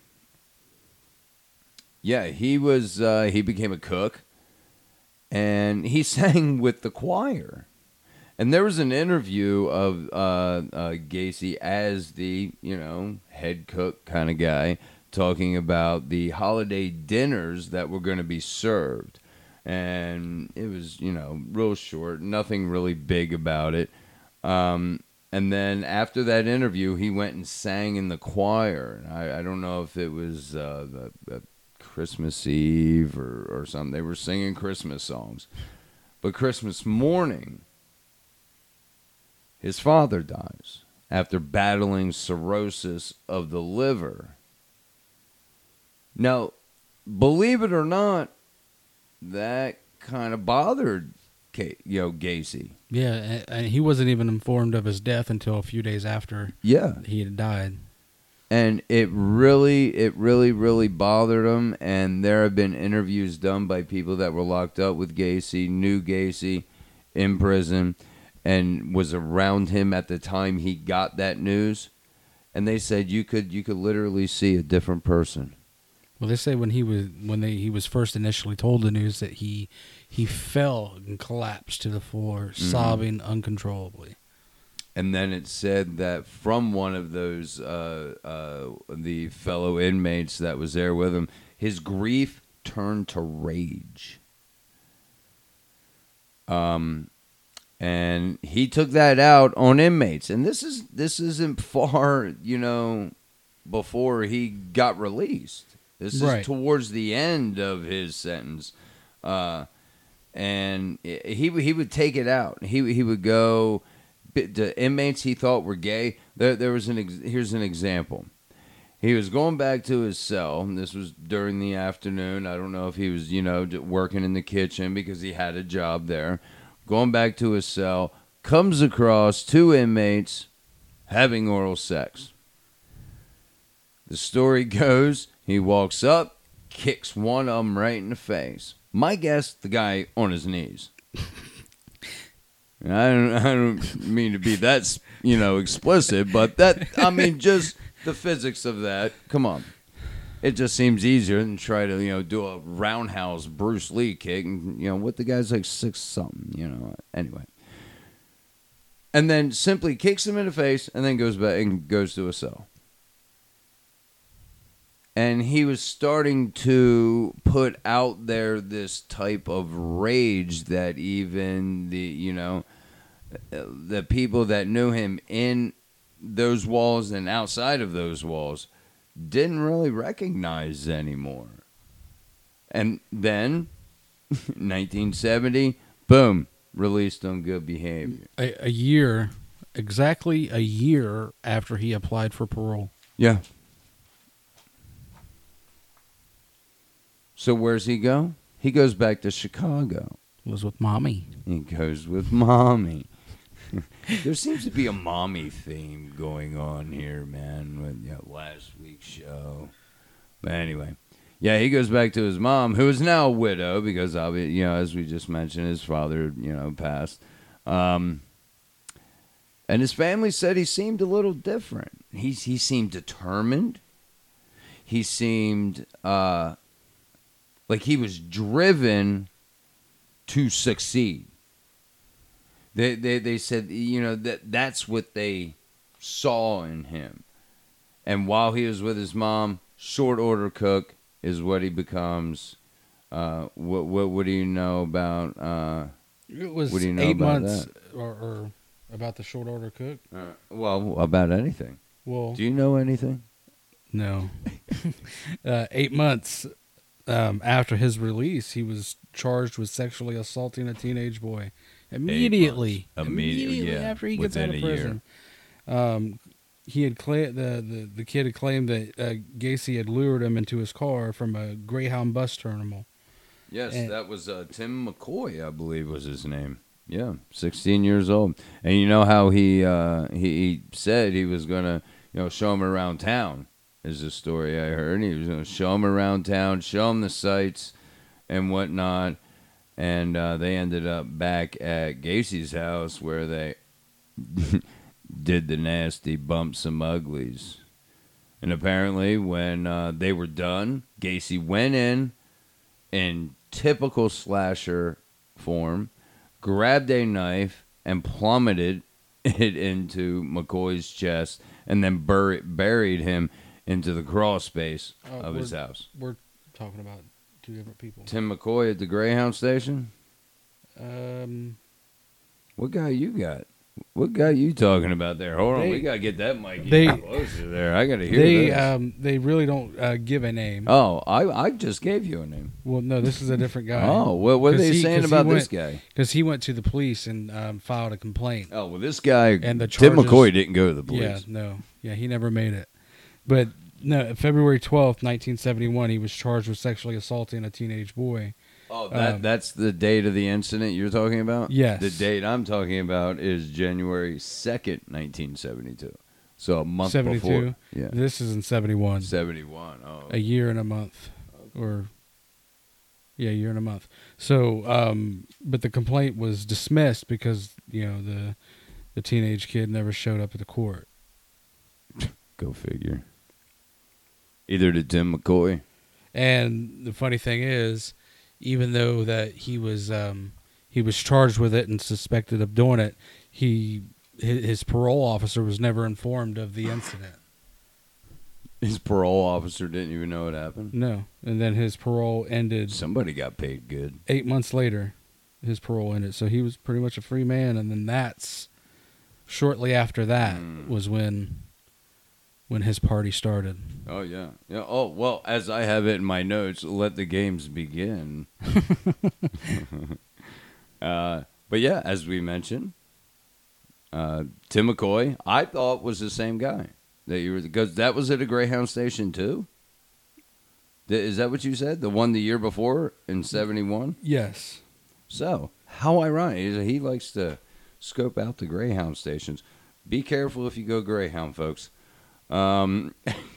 yeah, he was, uh, he became a cook, and he sang with the choir. And there was an interview of uh, uh, Gacy as the, you know, head cook kind of guy, talking about the holiday dinners that were going to be served. And it was, you know, real short, nothing really big about it. Um, and then after that interview, he went and sang in the choir. I, I don't know if it was uh, the, the Christmas Eve or, or something. They were singing Christmas songs. But Christmas morning, his father dies after battling cirrhosis of the liver. Now, believe it or not, that kind of bothered, K- you know, Gacy. Yeah, and, and he wasn't even informed of his death until a few days after Yeah. he had died. And it really, it really, really bothered him. And there have been interviews done by people that were locked up with Gacy, knew Gacy in prison, and was around him at the time he got that news. And they said you could, you could literally see a different person. Well, they say when he was when they he was first initially told the news that he he fell and collapsed to the floor, mm-hmm. sobbing uncontrollably. And then it said that from one of those uh, uh, the fellow inmates that was there with him, his grief turned to rage. Um, and he took that out on inmates. And this is this isn't far, you know, before he got released. This right. is towards the end of his sentence, uh, and he he would take it out. He he would go to inmates he thought were gay. There there was an ex, here's an example. He was going back to his cell. And this was during the afternoon. I don't know if he was you know working in the kitchen because he had a job there. Going back to his cell, comes across two inmates having oral sex. The story goes, he walks up, kicks one of them right in the face. My guess, the guy on his knees. I don't, I don't mean to be that, you know, explicit, but that, I mean, just the physics of that. Come on. It just seems easier than try to, you know, do a roundhouse Bruce Lee kick. And, you know, what the guy's like six something, you know. Anyway. and then simply kicks him in the face and then goes back and goes to a cell. And he was starting to put out there this type of rage that even the, you know, the people that knew him in those walls and outside of those walls didn't really recognize anymore. And then, nineteen seventy, boom, released on good behavior. A, a year, exactly a year after he applied for parole. Yeah. So where's he go? He goes back to Chicago. Was with mommy. He goes with mommy. There seems to be a mommy theme going on here, man, with you know, last week's show. But anyway, yeah, he goes back to his mom, who is now a widow because, you know, as we just mentioned, his father, you know, passed. Um, and his family said he seemed a little different. He he seemed determined. He seemed uh, like he was driven to succeed. They, they they said, you know, that that's what they saw in him. And while he was with his mom, short order cook is what he becomes. Uh, what what what do you know about? Uh, It was what do you know eight about months, that? or, or about the short order cook. Uh, well, about anything. Well, Do you know anything? no. uh, eight months um, after his release, he was charged with sexually assaulting a teenage boy. Immediately, Immediately, immediately yeah, after he gets within out of a year. prison, um, he had cla- the, the the kid had claimed that uh, Gacy had lured him into his car from a Greyhound bus terminal. Yes, And- that was uh, Tim McCoy, I believe was his name. Yeah, sixteen years old. And you know how he uh, he, he said he was going to, you know, show him around town, is the story I heard. He was going to show him around town, show him the sights and whatnot. And uh, they ended up back at Gacy's house where they did the nasty bump some uglies. And apparently when uh, they were done, Gacy went in in typical slasher form, grabbed a knife, and plummeted it into McCoy's chest, and then bur- buried him into the crawl space Uh, of his we're- house. We're talking about two different people. Tim McCoy at the Greyhound station? Um, What guy you got? What guy you talking about there? Hold on, They- we gotta get that mic they- even closer there. I gotta hear they this. um, they really don't uh, give a name. oh, I I just gave you a name. Well, no, this is a different guy. Oh, well, what are 'Cause they he- saying 'cause he about went- this guy? Because he went to the police and um, filed a complaint. Oh, well, this guy, And the Tim charges- McCoy didn't go to the Yeah, police. no, yeah, he never made it. But no, February twelfth, nineteen seventy-one, he was charged with sexually assaulting a teenage boy. Oh, that Um, that's the date of the incident you're talking about? Yes. The date I'm talking about is January second, nineteen seventy-two. So a month seventy-two. before. Yeah. This is in seventy-one. seventy-one. Oh. A year and a month, or yeah, a year and a month. So, um, but the complaint was dismissed because you know the the teenage kid never showed up at the court. Go figure. Either did Tim McCoy. And the funny thing is, even though that he was um, he was charged with it and suspected of doing it, he his, his parole officer was never informed of the incident. His parole officer didn't even know it happened. No, and then his parole ended Somebody got paid good. eight months later. His parole ended, so he was pretty much a free man. And then that's shortly after that Mm. was when when his party started. Oh yeah, yeah. Oh well, as I have it in my notes, let the games begin. uh, but yeah, as we mentioned, uh, Tim McCoy, I thought was the same guy that you were because that was at a Greyhound station too. Th- Is that what you said? The one the year before in seventy-one. Yes. So how ironic! He he likes to scope out the Greyhound stations. Be careful if you go Greyhound, folks. Um,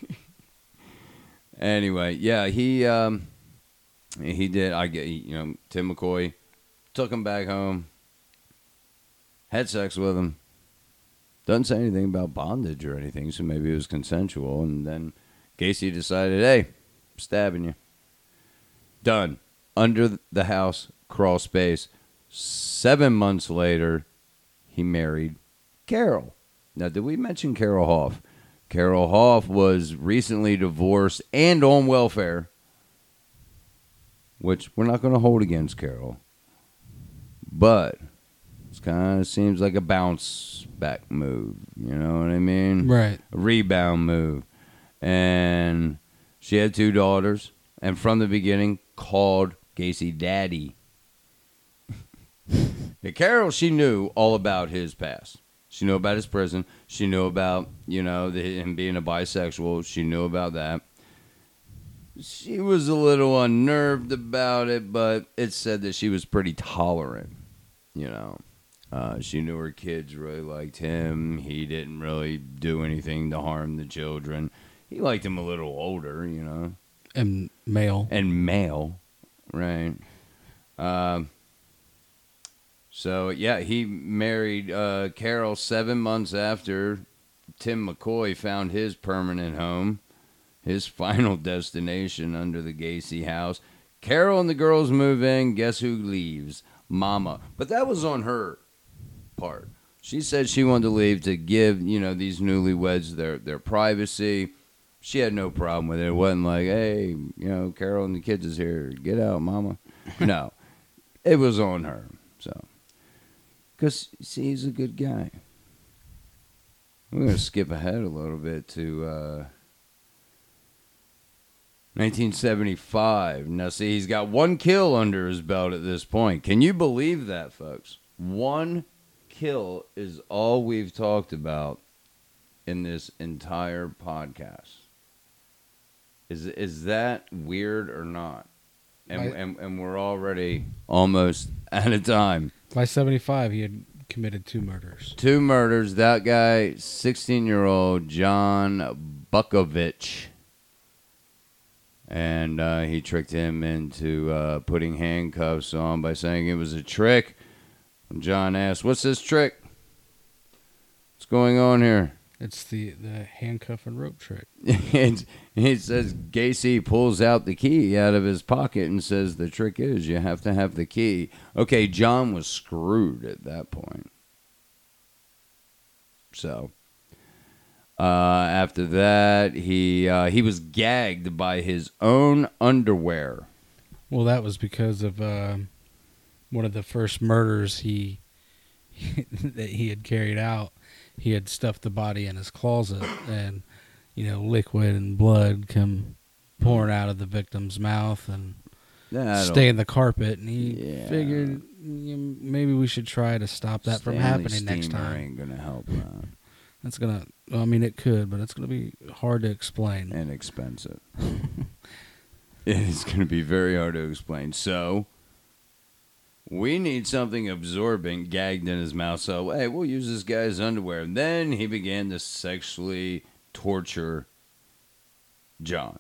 anyway, yeah, he um, he did. I get you know Tim McCoy took him back home, had sex with him. Doesn't say anything about bondage or anything, so maybe it was consensual. And then Gacy decided, hey, I'm stabbing you. Done. Under the house, crawl space. Seven months later, he married Carol. Now, did we mention Carol Hoff? Carol Hoff was recently divorced and on welfare, which we're not going to hold against Carol. But it kind of seems like a bounce back move. You know what I mean? Right. A rebound move. And she had two daughters, and from the beginning called Gacy Daddy. Now, Carol, she knew all about his past. She knew about his prison. She knew about, you know, the, him being a bisexual. She knew about that. She was a little unnerved about it, but it said that she was pretty tolerant, you know. Uh, she knew her kids really liked him. He didn't really do anything to harm the children. He liked him a little older, you know. And male. And male, right. Um, so, yeah, he married uh, Carol seven months after Tim McCoy found his permanent home, his final destination under the Gacy house. Carol and the girls move in. Guess who leaves? Mama. But that was on her part. She said she wanted to leave to give, you know, these newlyweds their, their privacy. She had no problem with it. It wasn't like, hey, you know, Carol and the kids is here. Get out, Mama. No. It was on her. So, because, see, he's a good guy. We're going to skip ahead a little bit to uh, nineteen seventy-five. Now, see, he's got one kill under his belt at this point. Can you believe that, folks? One kill is all we've talked about in this entire podcast. Is is that weird or not? And, I, and and we're already almost out of time. By seventy-five, he had committed two murders. Two murders. That guy, sixteen-year-old John Bukovich. And uh, he tricked him into uh, putting handcuffs on by saying it was a trick. And John asked, what's this trick? What's going on here? It's the, the handcuff and rope trick. And he says Gacy pulls out the key out of his pocket and says the trick is you have to have the key. Okay, John was screwed at that point. So, uh, after that, he uh, he was gagged by his own underwear. Well, that was because of uh, one of the first murders he that he had carried out. He had stuffed the body in his closet, and, you know, liquid and blood come pouring out of the victim's mouth and stay in the carpet. And he yeah. figured you know, maybe we should try to stop that Stanley from happening Steamer next time. Ain't gonna help that. That's gonna. I mean, it could, but it's gonna be hard to explain and expensive. It is gonna be very hard to explain. So. We need something absorbent gagged in his mouth, so, hey, we'll use this guy's underwear. And then he began to sexually torture John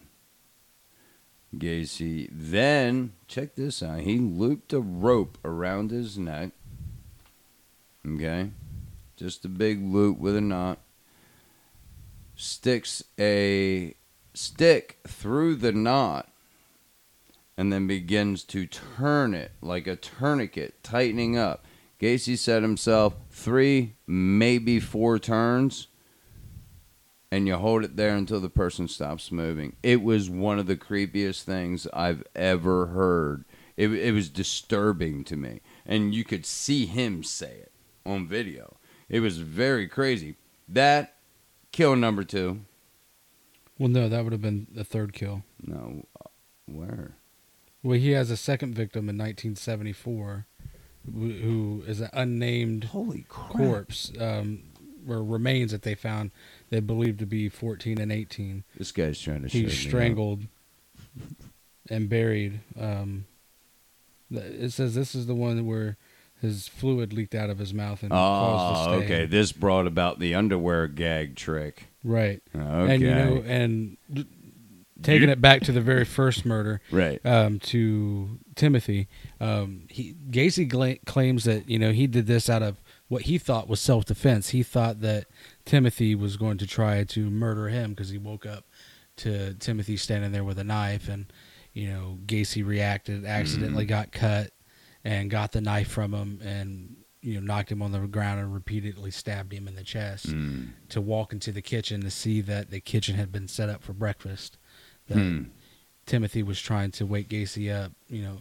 Gacy. Then, check this out, he looped a rope around his neck. Okay? Just a big loop with a knot. Sticks a stick through the knot. And then begins to turn it like a tourniquet, tightening up. Gacy said himself, three, maybe four turns, and you hold it there until the person stops moving. It was one of the creepiest things I've ever heard. It, it was disturbing to me. And you could see him say it on video. It was very crazy. That, kill number two. Well, no, that would have been the third kill. No, where? Well, he has a second victim in nineteen seventy-four who, who is an unnamed Holy crap. corpse, um, or remains that they found they believed to be fourteen and eighteen. This guy's trying to He shut me strangled and buried. Um, it says this is the one where his fluid leaked out of his mouth and caused the Oh, stain. okay. This brought about the underwear gag trick. Right. Okay. And, you know, and taking it back to the very first murder, right? Um, to Timothy, um, he Gacy gla- claims that you know he did this out of what he thought was self-defense. He thought that Timothy was going to try to murder him because he woke up to Timothy standing there with a knife, and you know Gacy reacted, accidentally mm. got cut, and got the knife from him, and you know, knocked him on the ground and repeatedly stabbed him in the chest, Mm. to walk into the kitchen to see that the kitchen had been set up for breakfast. That Hmm. Timothy was trying to wake Gacy up, you know,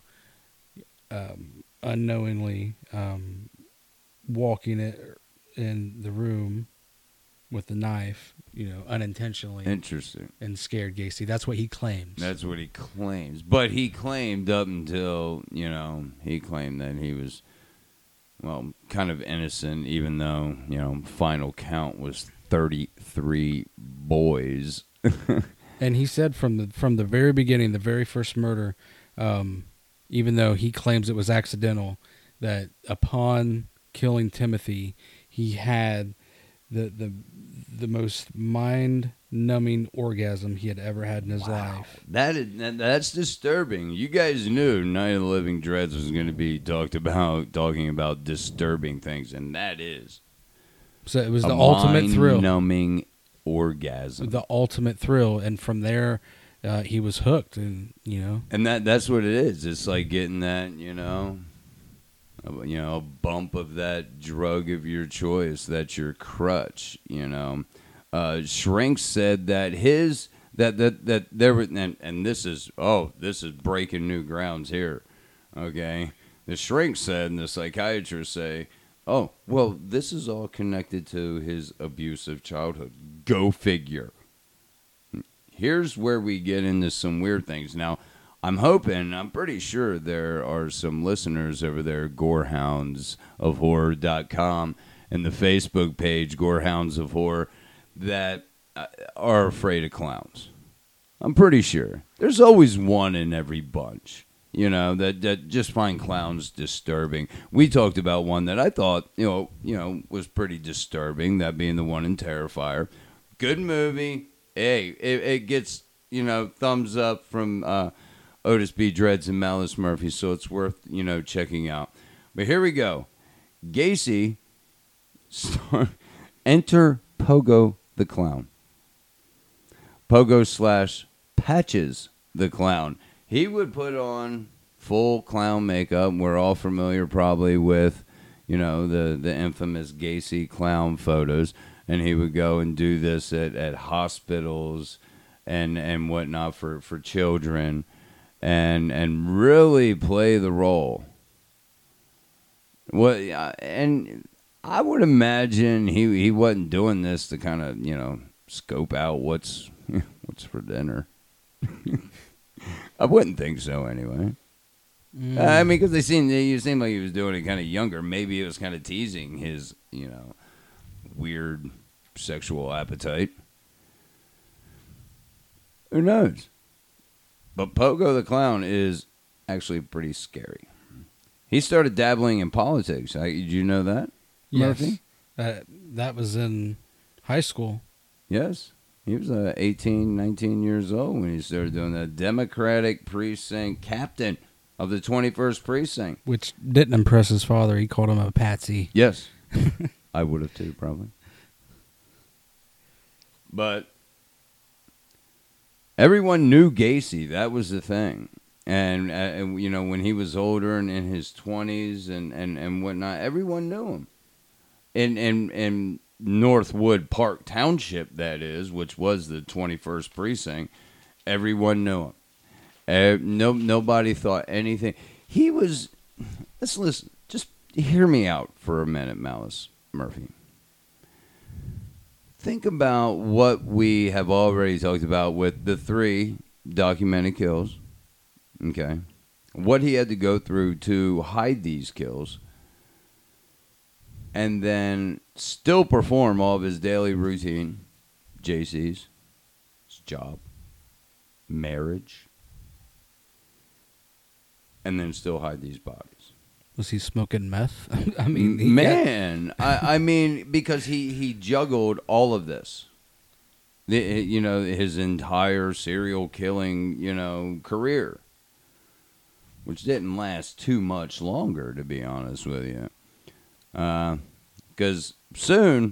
um, unknowingly um, walking it in the room with the knife, you know, unintentionally, Interesting. and scared Gacy. That's what he claims. That's what he claims. But he claimed up until, you know, he claimed that he was, well, kind of innocent, even though, you know, final count was thirty-three boys. And he said from the from the very beginning, the very first murder, um, even though he claims it was accidental, that upon killing Timothy, he had the the the most mind-numbing orgasm he had ever had in his Wow. life. That is, that- that's disturbing. You guys knew Night of the Living Dreads was going to be talked about, talking about disturbing things, and that is So it was a the ultimate thrill. mind-numbing orgasm. The ultimate thrill, and from there, uh, he was hooked, and you know, And that that's what it is. It's like getting that, you know, a, you know, a bump of that drug of your choice. That's your crutch, you know. Uh, Shrink said that his that that that there was, and, and this is oh this is breaking new grounds here. Okay, the Shrink said, and the psychiatrists say, oh well, this is all connected to his abusive childhood. Go figure. Here's where we get into some weird things. Now, I'm hoping, I'm pretty sure there are some listeners over there, gorehounds of horror dot com, and the Facebook page, Gorehounds of Horror, that uh, are afraid of clowns. I'm pretty sure. There's always one in every bunch, you know, that, that just find clowns disturbing. We talked about one that I thought, you know, you know, was pretty disturbing, that being the one in Terrifier. Good movie. Hey, it, it gets, you know, thumbs up from uh, Otis B. Dreads and Malice Murphy, so it's worth, you know, checking out. But here we go. Gacy, star, enter Pogo the Clown. Pogo slash Patches the Clown. He would put on full clown makeup. We're all familiar probably with, you know, the, the infamous Gacy clown photos. And he would go and do this at, at hospitals and and whatnot for, for children, and and really play the role. Well, and I would imagine he he wasn't doing this to kind of, you know, scope out what's what's for dinner. I wouldn't think so anyway. mm. I mean, because they seemed you seemed like he was doing it kind of younger. Maybe it was kind of teasing his, you know, weird sexual appetite. Who knows? But Pogo the Clown is actually pretty scary. He started dabbling in politics. Did you know that, yes, Murphy? uh, that was in high school. Yes. He was uh, eighteen, nineteen years old when he started doing that. Democratic precinct captain of the twenty-first precinct. Which didn't impress his father. He called him a patsy. Yes. I would have too, probably. But everyone knew Gacy. That was the thing. And, uh, and you know, when he was older and in his twenties and, and, and whatnot, everyone knew him. In, in, in Northwood Park Township, that is, which was the twenty-first precinct, everyone knew him. Uh, no, nobody thought anything. He was, let's listen, just hear me out for a minute, Malice Murphy. Think about what we have already talked about with the three documented kills. Okay. What he had to go through to hide these kills. And then still perform all of his daily routine. J C's. His job. Marriage. And then still hide these bodies. Was he smoking meth? I mean, he man, I, I mean, because he, he juggled all of this, the, you know, his entire serial killing, you know, career, which didn't last too much longer, to be honest with you, because uh, soon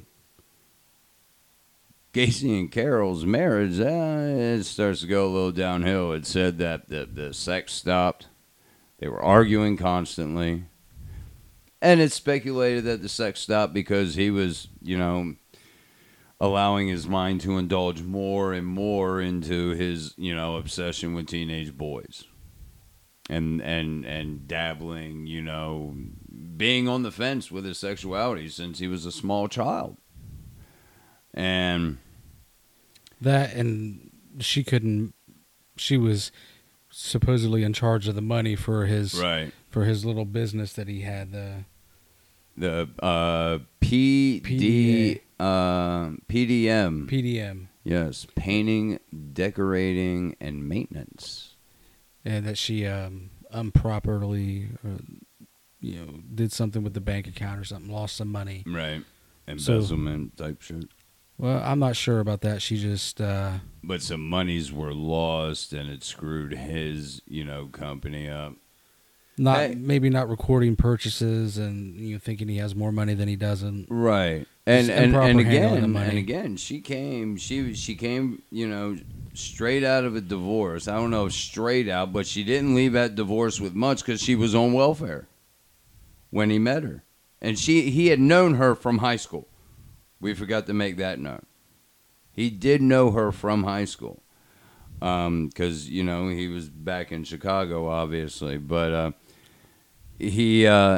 Gacy and Carol's marriage, uh, it starts to go a little downhill. It said that the, the sex stopped. They were arguing constantly. and it's speculated that the sex stopped because he was, you know, allowing his mind to indulge more and more into his, you know, obsession with teenage boys. And, and and dabbling, you know, being on the fence with his sexuality since he was a small child. And that, and she couldn't, she was supposedly in charge of the money for his, right. for his little business that he had, the The uh, P D, uh, P D M. P D M. Yes, painting, decorating, and maintenance. And that she um, improperly, uh, you know, did something with the bank account or something, lost some money. Right. Embezzlement so, type shit. Well, I'm not sure about that. She just... Uh, but some monies were lost, and it screwed his, you know, company up. Not hey. Maybe not recording purchases and, you know, thinking he has more money than he doesn't. Right. And and, and again, money. and again, she came, she she came, you know... straight out of a divorce. I don't know if straight out, but she didn't leave that divorce with much because she was on welfare when he met her. And she he had known her from high school. We forgot to make that known. He did know her from high school because, um, you know, he was back in Chicago, obviously. But uh, he, uh,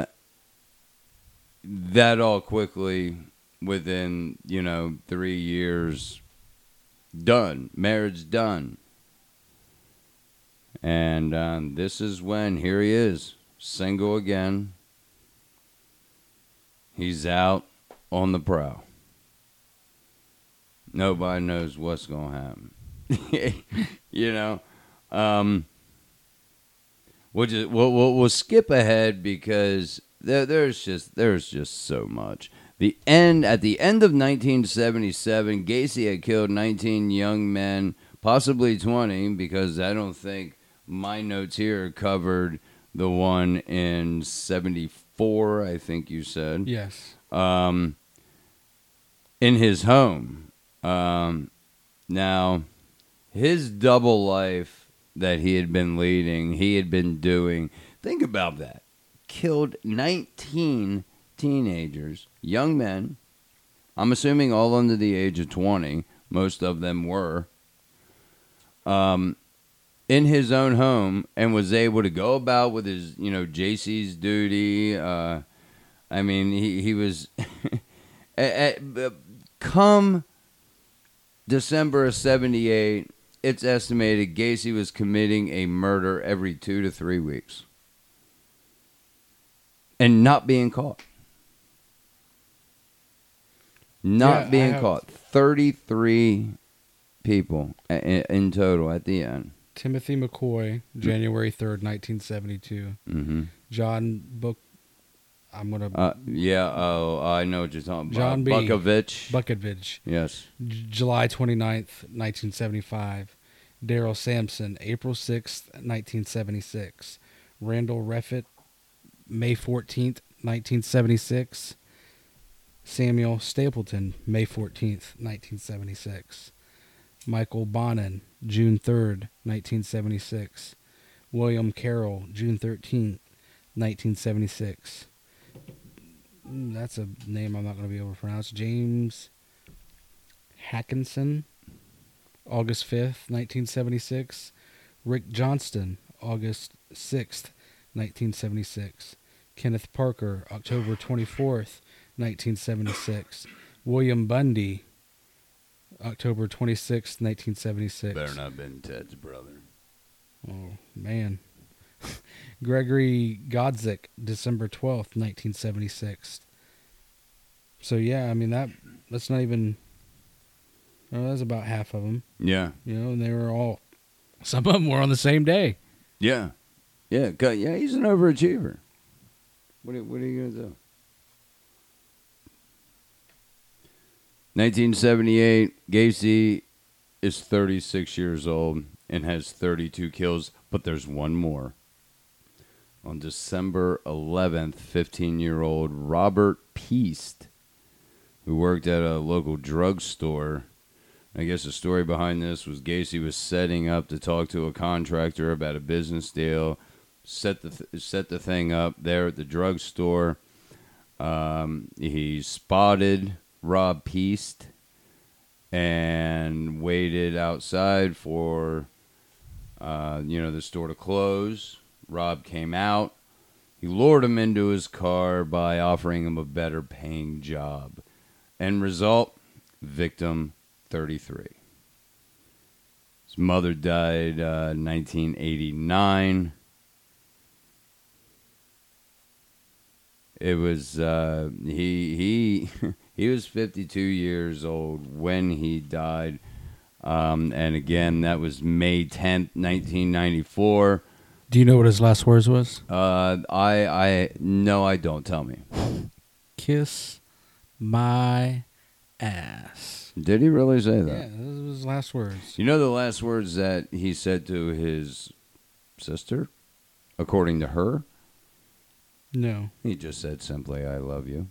that all quickly, within, you know, three years... done. Marriage done. And um, this is when, here he is, single again. He's out on the prowl. Nobody knows what's going to happen. You know? Um, we'll, just, we'll, we'll, we'll skip ahead because there, there's just there's just so much. The end at the end of nineteen seventy-seven, Gacy had killed nineteen young men, possibly twenty, because I don't think my notes here covered the one in seventy-four. I think you said yes. Um, in his home. Um, now, his double life that he had been leading, he had been doing. Think about that. Killed nineteen teenagers, young men, I'm assuming all under the age of twenty, most of them were, um, in his own home, and was able to go about with his, you know, J C's duty. Uh, I mean, he, he was, at, at, come December of seventy-eight, it's estimated Gacy was committing a murder every two to three weeks. And not being caught. Not yeah, being have... caught. thirty-three people in, in total at the end. Timothy McCoy, January third, nineteen seventy-two. Mm-hmm. John Book... I'm going to... Uh, yeah, oh, I know what you're talking about. John B. Bukovich. Bukovich. Yes. J- July twenty-ninth, nineteen seventy-five. Daryl Sampson, April sixth, nineteen seventy-six. Randall Reffitt, May fourteenth, nineteen seventy-six. Samuel Stapleton, May fourteenth, nineteen seventy-six. Michael Bonin, June third, nineteen seventy-six. William Carroll, June thirteenth, nineteen seventy-six. That's a name I'm not going to be able to pronounce. James Hackinson, August fifth, nineteen seventy-six. Rick Johnston, August sixth, nineteen seventy-six. Kenneth Parker, October twenty-fourth, nineteen seventy-six. William Bundy, October twenty-sixth, nineteen seventy-six. Better not have been Ted's brother. Oh, man. Gregory Godzik, December twelfth, nineteen seventy-six. So, yeah, I mean, that that's not even... Oh, that's about half of them. Yeah. You know, and they were all... Some of them were on the same day. Yeah. Yeah, yeah, he's an overachiever. What are, what are you going to do? nineteen seventy-eight, Gacy is thirty-six years old and has thirty-two kills, but there's one more. On December eleventh, fifteen-year-old Robert Peast, who worked at a local drugstore. I guess the story behind this was Gacy was setting up to talk to a contractor about a business deal, set the th- set the thing up there at the drugstore. Um, he spotted Rob Peast and waited outside for, uh, you know, the store to close. Rob came out. He lured him into his car by offering him a better paying job. End result, victim thirty-three. His mother died uh, nineteen eighty-nine. It was uh, he he he was fifty-two years old when he died, um, and again that was May tenth, nineteen ninety-four. Do you know what his last words was? Uh, I I no, I don't. Tell me. Kiss my ass. Did he really say that? Yeah, those were his last words. You know the last words that he said to his sister, according to her? No. He just said simply, "I love you."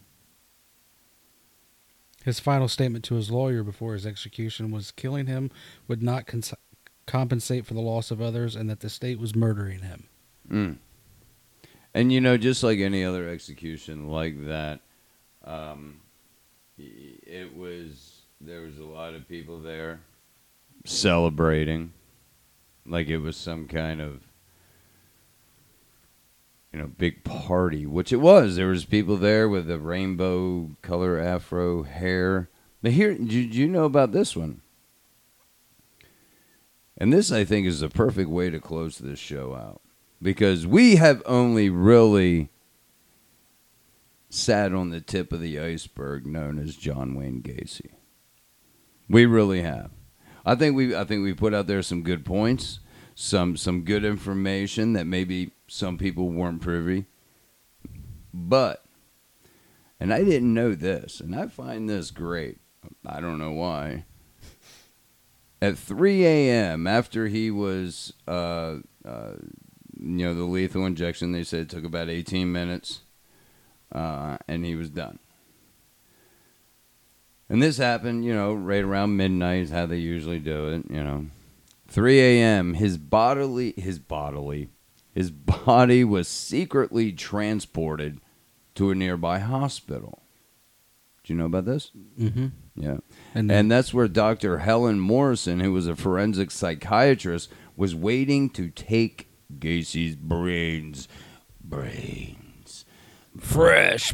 His final statement to his lawyer before his execution was killing him would not cons- compensate for the loss of others and that the state was murdering him. Mm. And, you know, just like any other execution like that, um, it was, there was a lot of people there celebrating like it was some kind of, you know, big party, which it was. There was people there with the rainbow color afro hair. Now here, did you know about this one? And this, I think, is the perfect way to close this show out. Because we have only really sat on the tip of the iceberg known as John Wayne Gacy. We really have. I think we I think we put out there some good points, some some good information that maybe some people weren't privy. But, and I didn't know this, and I find this great. I don't know why. At three a.m., after he was, uh, uh, you know, the lethal injection, they said it took about eighteen minutes, uh, and he was done. And this happened, you know, right around midnight is how they usually do it, you know. three a.m., his bodily, his bodily, his body was secretly transported to a nearby hospital. Do you know about this? Mm-hmm. Yeah. And, And that's where Doctor Helen Morrison, who was a forensic psychiatrist, was waiting to take Gacy's brains. Brains. fresh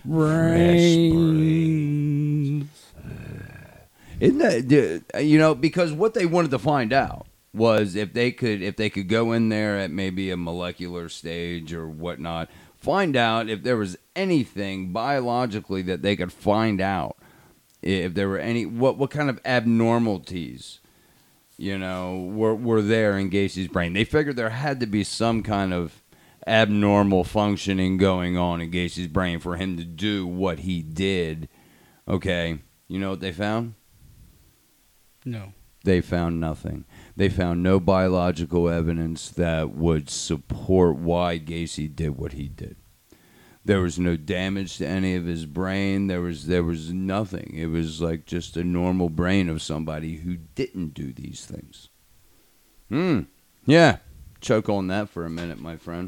brains. Isn't that, you know, because what they wanted to find out was if they could if they could go in there at maybe a molecular stage or whatnot, find out if there was anything biologically that they could find out. If there were any, what what kind of abnormalities, you know, were were there in Gacy's brain. They figured there had to be some kind of abnormal functioning going on in Gacy's brain for him to do what he did. Okay, you know what they found? No. They found nothing. They found no biological evidence that would support why Gacy did what he did. There was no damage to any of his brain. There was there was nothing. It was like just a normal brain of somebody who didn't do these things. Hmm. Yeah. Choke on that for a minute, my friend.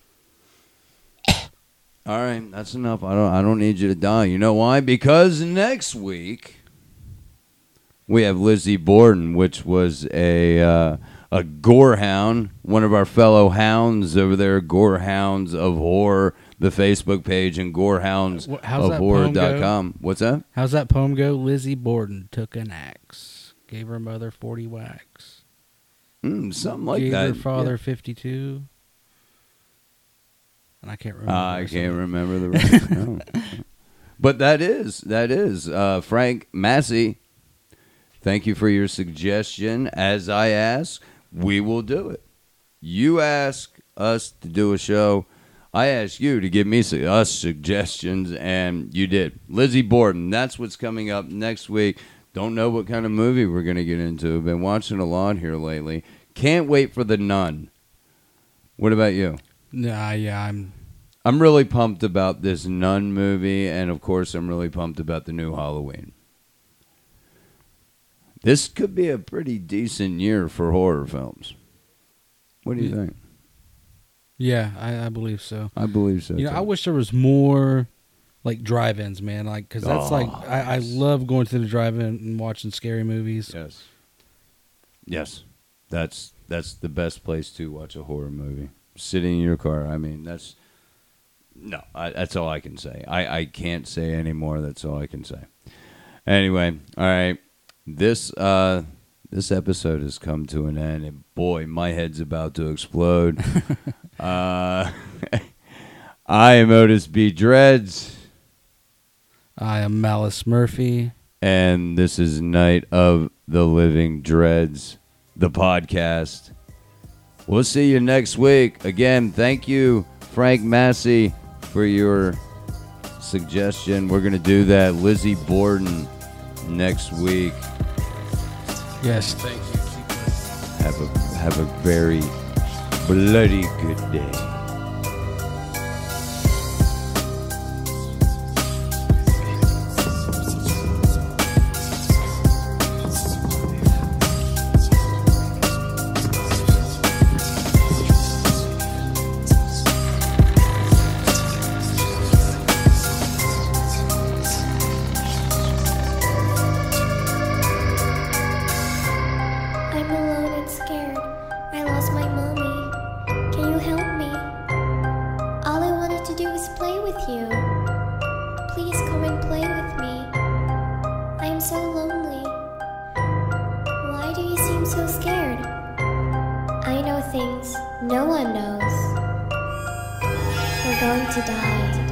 All right, that's enough. I don't I don't need you to die. You know why? Because next week we have Lizzie Borden, which was a uh, a gorehound, one of our fellow hounds over there, Gorehounds of Horror, the Facebook page, and gorehounds of horror dot com. What's that? How's that poem go? Lizzie Borden took an axe, gave her mother forty whacks. Mm, something like gave that. Gave her father yeah. fifty-two. And I can't remember. Uh, I can't remember the rest. No. But that is, that is. Uh, Frank Massey, thank you for your suggestion. As I ask, we will do it. You ask us to do a show. I asked you to give me su- us suggestions, and you did. Lizzie Borden, that's what's coming up next week. Don't know what kind of movie we're going to get into. Been watching a lot here lately. Can't wait for The Nun. What about you? Nah, yeah, I'm... I'm really pumped about this Nun movie, and of course I'm really pumped about the new Halloween. This could be a pretty decent year for horror films. What do you yeah. think? Yeah, I, I believe so. I believe so. You know, too. I wish there was more, like drive-ins, man. Like, cause that's Oh, like I, I yes. love going to the drive-in and watching scary movies. Yes. Yes. That's that's the best place to watch a horror movie. Sitting in your car. I mean, that's no. I, that's all I can say. I, I can't say any more. That's all I can say. Anyway, all right. This uh this episode has come to an end, and boy, my head's about to explode. uh, I am Otis B. Dreads. I am Malice Murphy. And this is Night of the Living Dreads, the podcast. We'll see you next week. Again, thank you, Frank Massey, for your suggestion. We're going to do that Lizzie Borden next week. Yes, thank you. Keep it. Have a, have a very bloody good day. I'm alone and scared. I lost my mommy. Can you help me? All I wanted to do was play with you. Please come and play with me. I am so lonely. Why do you seem so scared? I know things no one knows. We're going to die.